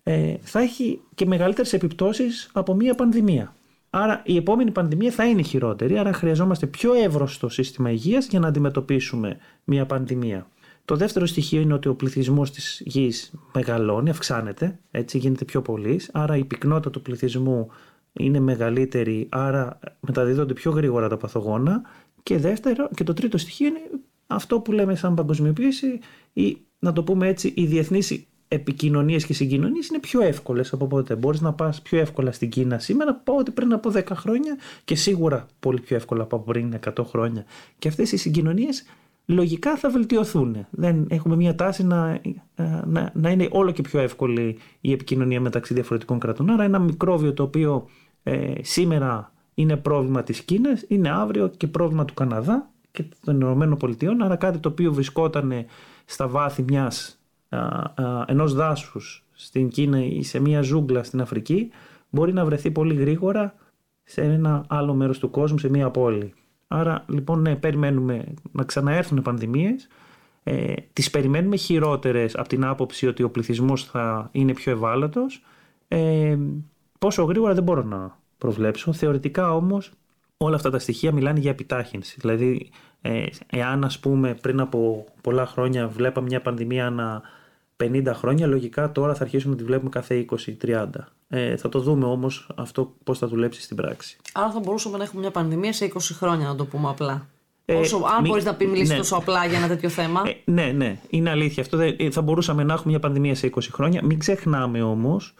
ε, θα έχει και μεγαλύτερες επιπτώσεις από μια πανδημία. Άρα η επόμενη πανδημία θα είναι χειρότερη, άρα χρειαζόμαστε πιο εύρωστο σύστημα υγείας για να αντιμετωπίσουμε μια πανδημία. Το δεύτερο στοιχείο είναι ότι ο πληθυσμός της γης μεγαλώνει, αυξάνεται, έτσι γίνεται πιο πολύς, άρα η πυκνότητα του πληθυσμού είναι μεγαλύτερη, άρα μεταδίδονται πιο γρήγορα τα παθογόνα. Και, δεύτερο, και το τρίτο στοιχείο είναι αυτό που λέμε σαν παγκοσμιοποίηση, ή να το πούμε έτσι, οι διεθνείς επικοινωνίες και συγκοινωνίες είναι πιο εύκολες από ποτέ. Μπορείς να πας πιο εύκολα στην Κίνα σήμερα από ό,τι πριν από δέκα χρόνια και σίγουρα πολύ πιο εύκολα από πριν εκατό χρόνια. Και αυτές οι συγκοινωνίες λογικά θα βελτιωθούν. Δεν έχουμε μια τάση να, να, να είναι όλο και πιο εύκολη η επικοινωνία μεταξύ διαφορετικών κρατών. Άρα ένα μικρόβιο το οποίο ε, σήμερα είναι πρόβλημα της Κίνας, είναι αύριο και πρόβλημα του Καναδά και των Ηνωμένων Πολιτειών. Άρα κάτι το οποίο βρισκόταν στα βάθη μιας, α, α, ενός δάσους στην Κίνα ή σε μια ζούγκλα στην Αφρική μπορεί να βρεθεί πολύ γρήγορα σε ένα άλλο μέρος του κόσμου, σε μια πόλη. Άρα λοιπόν ναι, περιμένουμε να ξαναέρθουν πανδημίες, ε, τις περιμένουμε χειρότερες από την άποψη ότι ο πληθυσμός θα είναι πιο ευάλωτος. Ε, πόσο γρήγορα δεν μπορώ να προβλέψω. Θεωρητικά όμως όλα αυτά τα στοιχεία μιλάνε για επιτάχυνση. Δηλαδή ε, εάν ας πούμε πριν από πολλά χρόνια βλέπαμε μια πανδημία ανά πενήντα χρόνια, λογικά τώρα θα αρχίσουμε να τη βλέπουμε κάθε είκοσι τριάντα. Ε, θα το δούμε όμως αυτό πώς θα δουλέψει στην πράξη. Άρα θα μπορούσαμε να έχουμε μια πανδημία σε είκοσι χρόνια, να το πούμε απλά. Ε, Όσο, αν μη, μπορείς να μιλήσεις ναι. τόσο απλά για ένα τέτοιο θέμα. Ε, ναι, ναι, είναι αλήθεια. Αυτό δεν, θα μπορούσαμε να έχουμε μια πανδημία σε είκοσι χρόνια. Μην ξεχνάμε όμως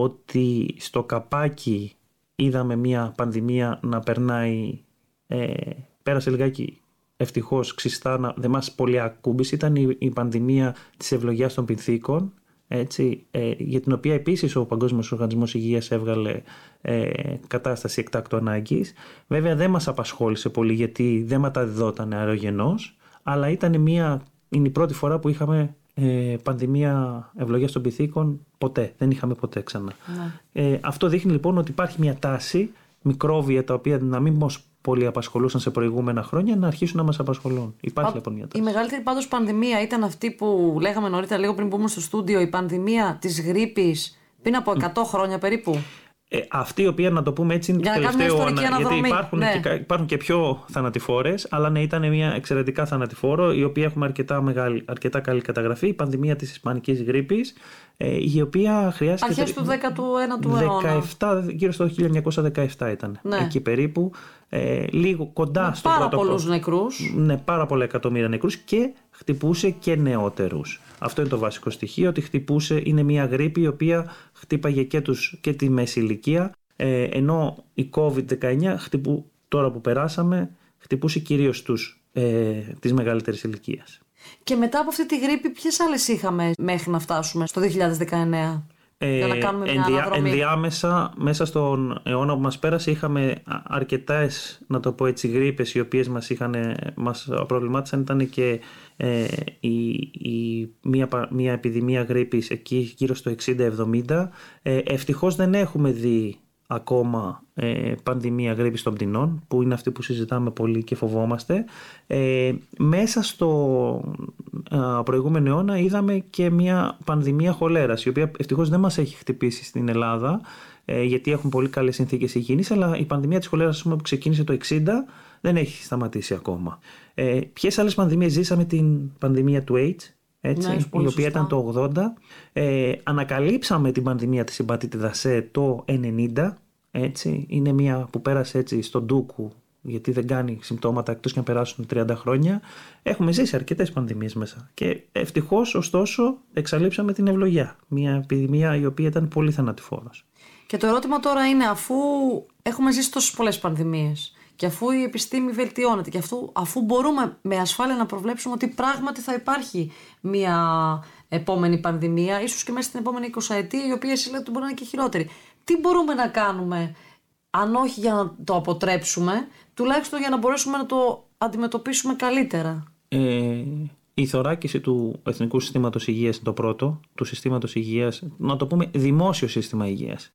ότι στο καπάκι είδαμε μια πανδημία να περνάει, ε, πέρασε λιγάκι ευτυχώς ξιστά, να, δεν μας πολύ ακούμπησε. Ήταν η, η πανδημία της ευλογιάς των πινθήκων, έτσι, ε, για την οποία επίσης ο Παγκόσμιος Οργανισμός Υγείας έβγαλε ε, κατάσταση εκτάκτου ανάγκης. Βέβαια δεν μας απασχόλησε πολύ γιατί δεν μεταδιδόταν αερογενώς, αλλά ήταν μια, είναι η πρώτη φορά που είχαμε ε, πανδημία ευλογιάς των πινθήκων ποτέ. Δεν είχαμε ποτέ ξανά. Ναι. Ε, αυτό δείχνει λοιπόν ότι υπάρχει μια τάση, μικρόβια τα οποία να μην μας πολύ απασχολούσαν σε προηγούμενα χρόνια, να αρχίσουν να μας απασχολούν. Υπάρχει λοιπόν μια τάση. Η μεγαλύτερη πάντως πανδημία ήταν αυτή που λέγαμε νωρίτερα, λίγο πριν μπούμε στο στούντιο, η πανδημία της γρίπης πριν από εκατό χρόνια περίπου. Ε, αυτή η οποία, να το πούμε έτσι, είναι το τελευταίο αιώνα, γιατί υπάρχουν, ναι. και, υπάρχουν και πιο θανατηφόρες, αλλά ναι, ήταν μια εξαιρετικά θανατηφόρο, η οποία έχουμε αρκετά, μεγάλη, αρκετά καλή καταγραφή, η πανδημία της ισπανικής γρίπης, ε, η οποία χρειάστηκε... Αρχές του δέκατου ένατου αιώνα. δεκαεπτά, γύρω στο χίλια εννιακόσια δεκαεπτά ήταν, ναι. Εκεί περίπου, ε, λίγο κοντά στο πάρα πρώτο... Πάρα πολλούς νεκρούς. Ναι, πάρα πολλά εκατομμύρια νεκρούς και χτυπούσε και νεότερους. Αυτό είναι το βασικό στοιχείο, ότι χτυπούσε, είναι μια γρίπη η οποία χτύπαγε και, τους, και τη μέση ηλικία, ε, ενώ η κόβιντ δεκαεννιά, χτυπού, τώρα που περάσαμε, χτυπούσε κυρίως τους ε, της μεγαλύτερης ηλικίας. Και μετά από αυτή τη γρίπη ποιες άλλες είχαμε μέχρι να φτάσουμε στο δύο χιλιάδες δεκαεννέα? Ε, για να κάνουμε μια ενδιά, αναδρομή. Ενδιάμεσα, μέσα στον αιώνα που μας πέρασε, είχαμε αρκετές, να το πω έτσι, γρίπες οι οποίες μας, είχαν, μας προβλημάτισαν. Ήταν και ε, η, η, μια, μια επιδημία γρίπης εκεί γύρω στο εξήντα εβδομήντα. Ε, ευτυχώς δεν έχουμε δει ακόμα ε, πανδημία γρίπης των πτηνών, που είναι αυτή που συζητάμε πολύ και φοβόμαστε. Ε, μέσα στο α, προηγούμενο αιώνα είδαμε και μια πανδημία χολέρας, η οποία ευτυχώς δεν μας έχει χτυπήσει στην Ελλάδα, ε, γιατί έχουν πολύ καλές συνθήκες υγιεινής, αλλά η πανδημία της χολέρας που ξεκίνησε το εξήντα δεν έχει σταματήσει ακόμα. Ε, ποιες άλλες πανδημίες ζήσαμε? Την πανδημία του AIDS, έτσι, ναι, η οποία σωστά. Ήταν το ογδόντα. Ε, ανακαλύψαμε την πανδημία της Hepatitis C το ενενήντα. Έτσι. Είναι μια που πέρασε έτσι στον ντούκου, γιατί δεν κάνει συμπτώματα εκτός και να περάσουν τριάντα χρόνια. Έχουμε ζήσει αρκετές πανδημίες μέσα. Και ευτυχώς, ωστόσο, εξαλείψαμε την ευλογιά. Μια επιδημία η οποία ήταν πολύ θανατηφόρος. Και το ερώτημα τώρα είναι, αφού έχουμε ζήσει τόσες πολλές πανδημίες, και αφού η επιστήμη βελτιώνεται, και αφού, αφού μπορούμε με ασφάλεια να προβλέψουμε ότι πράγματι θα υπάρχει μια επόμενη πανδημία, ίσως και μέσα στην επόμενη εικοσαετία, η οποία εσείς λέτε ότι μπορεί να είναι και χειρότερη, τι μπορούμε να κάνουμε, αν όχι για να το αποτρέψουμε, τουλάχιστον για να μπορέσουμε να το αντιμετωπίσουμε καλύτερα? Ε, η θωράκιση του Εθνικού Συστήματος Υγείας είναι το πρώτο, του συστήματος υγείας, να το πούμε δημόσιο σύστημα υγείας.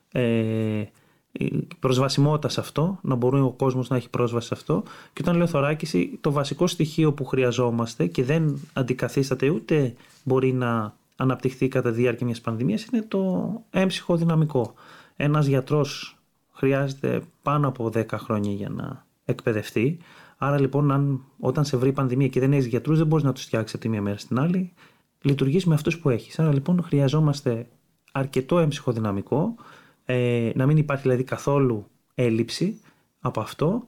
Ε, η προσβασιμότητα σε αυτό, να μπορεί ο κόσμος να έχει πρόσβαση σε αυτό. Και όταν λέω θωράκιση, το βασικό στοιχείο που χρειαζόμαστε και δεν αντικαθίσταται ούτε μπορεί να αναπτυχθεί κατά τη διάρκεια μιας πανδημίας είναι το έμψυχο δυναμικό. Ένας γιατρός χρειάζεται πάνω από δέκα χρόνια για να εκπαιδευτεί. Άρα λοιπόν, αν, όταν σε βρει πανδημία και δεν έχεις γιατρούς, δεν μπορείς να τους φτιάξεις από τη μία μέρα στην άλλη. Λειτουργείς με αυτούς που έχεις. Άρα λοιπόν, χρειαζόμαστε αρκετό έμψυχο δυναμικό, ε, να μην υπάρχει δηλαδή καθόλου έλλειψη από αυτό,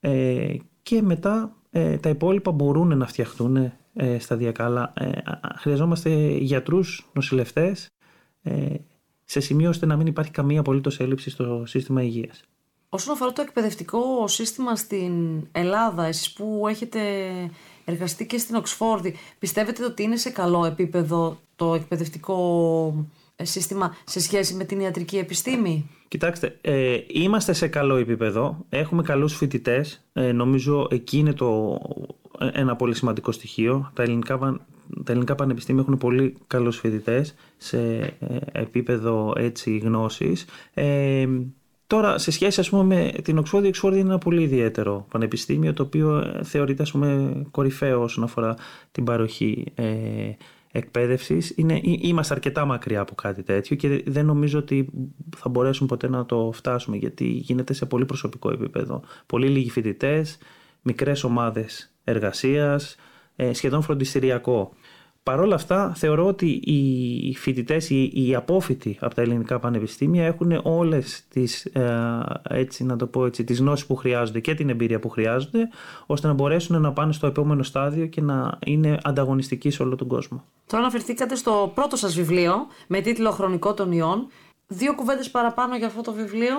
ε, και μετά ε, τα υπόλοιπα μπορούν να φτιαχτούν ε, σταδιακά. Αλλά ε, χρειαζόμαστε γιατρούς, νοσηλευτές, ε, σε σημείο ώστε να μην υπάρχει καμία απολύτως έλλειψη στο σύστημα υγείας. Όσον αφορά το εκπαιδευτικό σύστημα στην Ελλάδα, εσείς που έχετε εργαστεί και στην Οξφόρδη, πιστεύετε ότι είναι σε καλό επίπεδο το εκπαιδευτικό σύστημα σε σχέση με την ιατρική επιστήμη? Κοιτάξτε, ε, είμαστε σε καλό επίπεδο, έχουμε καλούς φοιτητές, ε, νομίζω εκεί είναι το, ένα πολύ σημαντικό στοιχείο. Τα ελληνικά, τα ελληνικά πανεπιστήμια έχουν πολύ καλούς φοιτητές σε ε, επίπεδο έτσι γνώσης. Ε, Τώρα, σε σχέση ας πούμε, με την Οξφόρδη, η Οξφόρδη είναι ένα πολύ ιδιαίτερο πανεπιστήμιο, το οποίο θεωρείται ας πούμε, κορυφαίο όσον αφορά την παροχή ε, εκπαίδευσης. Είναι, είμαστε αρκετά μακριά από κάτι τέτοιο και δεν νομίζω ότι θα μπορέσουμε ποτέ να το φτάσουμε, γιατί γίνεται σε πολύ προσωπικό επίπεδο. Πολύ λίγοι φοιτητές, μικρές ομάδες εργασίας, ε, σχεδόν φροντιστηριακό. Παρ' όλα αυτά, θεωρώ ότι οι φοιτητές, οι, οι απόφοιτοι από τα ελληνικά πανεπιστήμια έχουν όλες τις, ε, έτσι, να το πω έτσι, τις γνώσεις που χρειάζονται και την εμπειρία που χρειάζονται, ώστε να μπορέσουν να πάνε στο επόμενο στάδιο και να είναι ανταγωνιστικοί σε όλο τον κόσμο. Τώρα αναφερθήκατε στο πρώτο σας βιβλίο με τίτλο «Χρονικό των ιών». Δύο κουβέντες παραπάνω για αυτό το βιβλίο.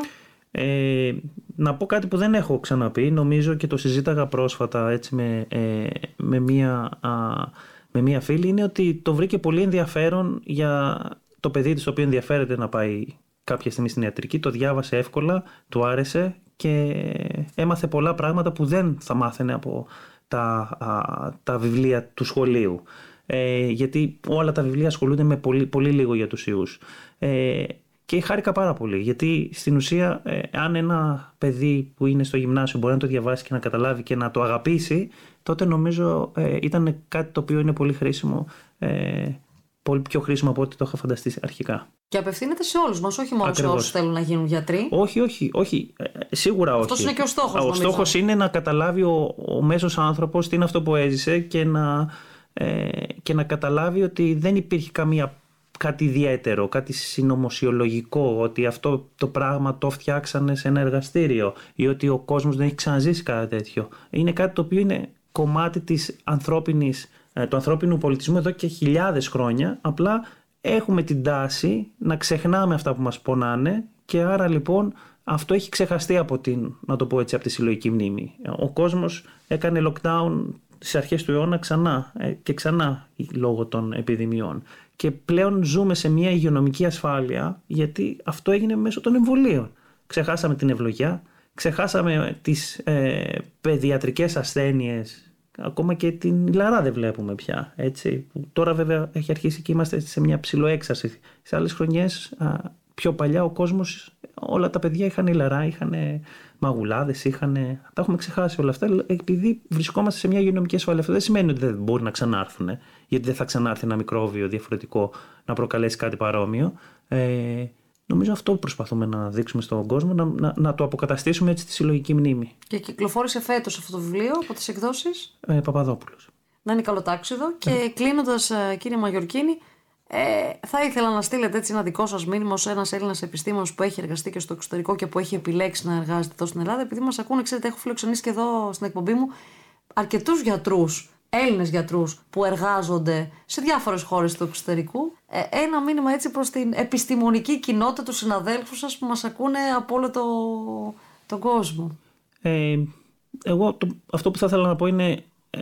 Ε, να πω κάτι που δεν έχω ξαναπεί, νομίζω και το συζήταγα πρόσφατα έτσι, με, ε, με μία... Α, με μία φίλη, είναι ότι το βρήκε πολύ ενδιαφέρον για το παιδί της, το οποίο ενδιαφέρεται να πάει κάποια στιγμή στην ιατρική. Το διάβασε εύκολα, του άρεσε και έμαθε πολλά πράγματα που δεν θα μάθαινε από τα, α, τα βιβλία του σχολείου. Ε, γιατί όλα τα βιβλία ασχολούνται με πολύ, πολύ λίγο για τους ιούς. Ε, και χάρηκα πάρα πολύ, γιατί στην ουσία ε, αν ένα παιδί που είναι στο γυμνάσιο μπορεί να το διαβάσει και να καταλάβει και να το αγαπήσει, τότε νομίζω ε, ήταν κάτι το οποίο είναι πολύ χρήσιμο, ε, πολύ πιο χρήσιμο από ό,τι το είχα φανταστεί αρχικά. Και απευθύνεται σε όλους μας, όχι μόνο Ακριβώς. σε όσους θέλουν να γίνουν γιατροί. Όχι, όχι, όχι. Ε, σίγουρα όχι. Αυτός είναι και ο στόχος. Ο νομίζω. στόχος είναι να καταλάβει ο, ο μέσος άνθρωπος τι είναι αυτό που έζησε και να, ε, και να καταλάβει ότι δεν υπήρχε καμία κάτι ιδιαίτερο, κάτι συνωμοσιολογικό, ότι αυτό το πράγμα το φτιάξανε σε ένα εργαστήριο ή ότι ο κόσμος δεν έχει ξαναζήσει κάτι τέτοιο. Είναι κάτι το οποίο είναι κομμάτι της ανθρώπινης, του ανθρώπινου πολιτισμού εδώ και χιλιάδες χρόνια, απλά έχουμε την τάση να ξεχνάμε αυτά που μας πονάνε και άρα λοιπόν αυτό έχει ξεχαστεί από την, να το πω έτσι, από τη συλλογική μνήμη. Ο κόσμος έκανε lockdown στις αρχές του αιώνα ξανά και ξανά λόγω των επιδημιών. Και πλέον ζούμε σε μια υγειονομική ασφάλεια, γιατί αυτό έγινε μέσω των εμβολίων. Ξεχάσαμε την ευλογιά, ξεχάσαμε τις ε, παιδιατρικές ασθένειες, ακόμα και την λαρά δεν βλέπουμε πια. Έτσι. Τώρα βέβαια έχει αρχίσει και είμαστε σε μια ψιλοέξαρση. Σε άλλες χρονιές, α, πιο παλιά ο κόσμος, όλα τα παιδιά είχαν λαρά, είχαν μαγουλάδες, είχαν... τα έχουμε ξεχάσει όλα αυτά, επειδή βρισκόμαστε σε μια υγειονομική ασφάλεια. Αυτό δεν σημαίνει ότι δεν μπορεί να ξανάρθουν, γιατί δεν θα ξανάρθει ένα μικρόβιο διαφορετικό να προκαλέσει κάτι παρόμοιο. Ε, νομίζω αυτό προσπαθούμε να δείξουμε στον κόσμο, να, να, να το αποκαταστήσουμε έτσι τη συλλογική μνήμη. Και κυκλοφόρησε φέτος αυτό το βιβλίο από τις εκδόσεις ε, Παπαδόπουλος. Να είναι καλοτάξιδο. Και ε. κλείνοντας, κύριε Μαγιορκίνη, Ε, θα ήθελα να στείλετε έτσι ένα δικό σας μήνυμα ως ένας Έλληνας επιστήμονας που έχει εργαστεί και στο εξωτερικό και που έχει επιλέξει να εργάζεται εδώ στην Ελλάδα, επειδή μας ακούνε, ξέρετε, έχω φιλοξενήσει και εδώ στην εκπομπή μου αρκετούς γιατρούς, Έλληνες γιατρούς που εργάζονται σε διάφορες χώρες του εξωτερικού. Ε, ένα μήνυμα έτσι προς την επιστημονική κοινότητα, του συναδέλφους σας που μας ακούνε από όλο το, τον κόσμο. Ε, εγώ το, αυτό που θα ήθελα να πω είναι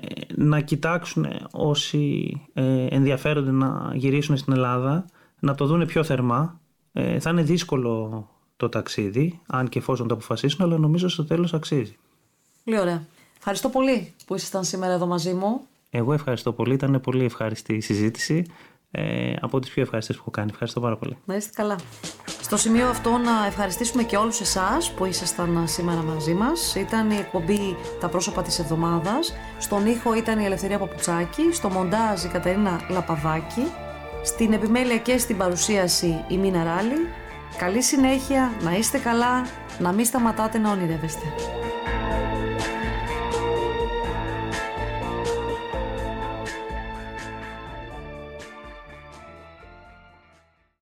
να κοιτάξουν όσοι ε, ενδιαφέρονται να γυρίσουν στην Ελλάδα, να το δούνε πιο θερμά. Ε, θα είναι δύσκολο το ταξίδι, αν και εφόσον το αποφασίσουν, αλλά νομίζω στο τέλος αξίζει. Πολύ ωραία. Ευχαριστώ πολύ που ήσασταν σήμερα εδώ μαζί μου. Εγώ ευχαριστώ πολύ. Ήταν πολύ ευχάριστη η συζήτηση. Ε, από τις πιο ευχαριστές που έχω κάνει. Ευχαριστώ πάρα πολύ. Να είστε καλά. Στο σημείο αυτό να ευχαριστήσουμε και όλους εσάς που ήσασταν σήμερα μαζί μας. Ήταν η εκπομπή «Τα πρόσωπα της εβδομάδας». Στον ήχο ήταν η Ελευθερία Παπουτσάκη, στο μοντάζ η Κατερίνα Λαπαδάκη. Στην επιμέλεια και στην παρουσίαση η Μίνα Ράλη. Καλή συνέχεια, να είστε καλά, να μην σταματάτε να ονειρεύεστε.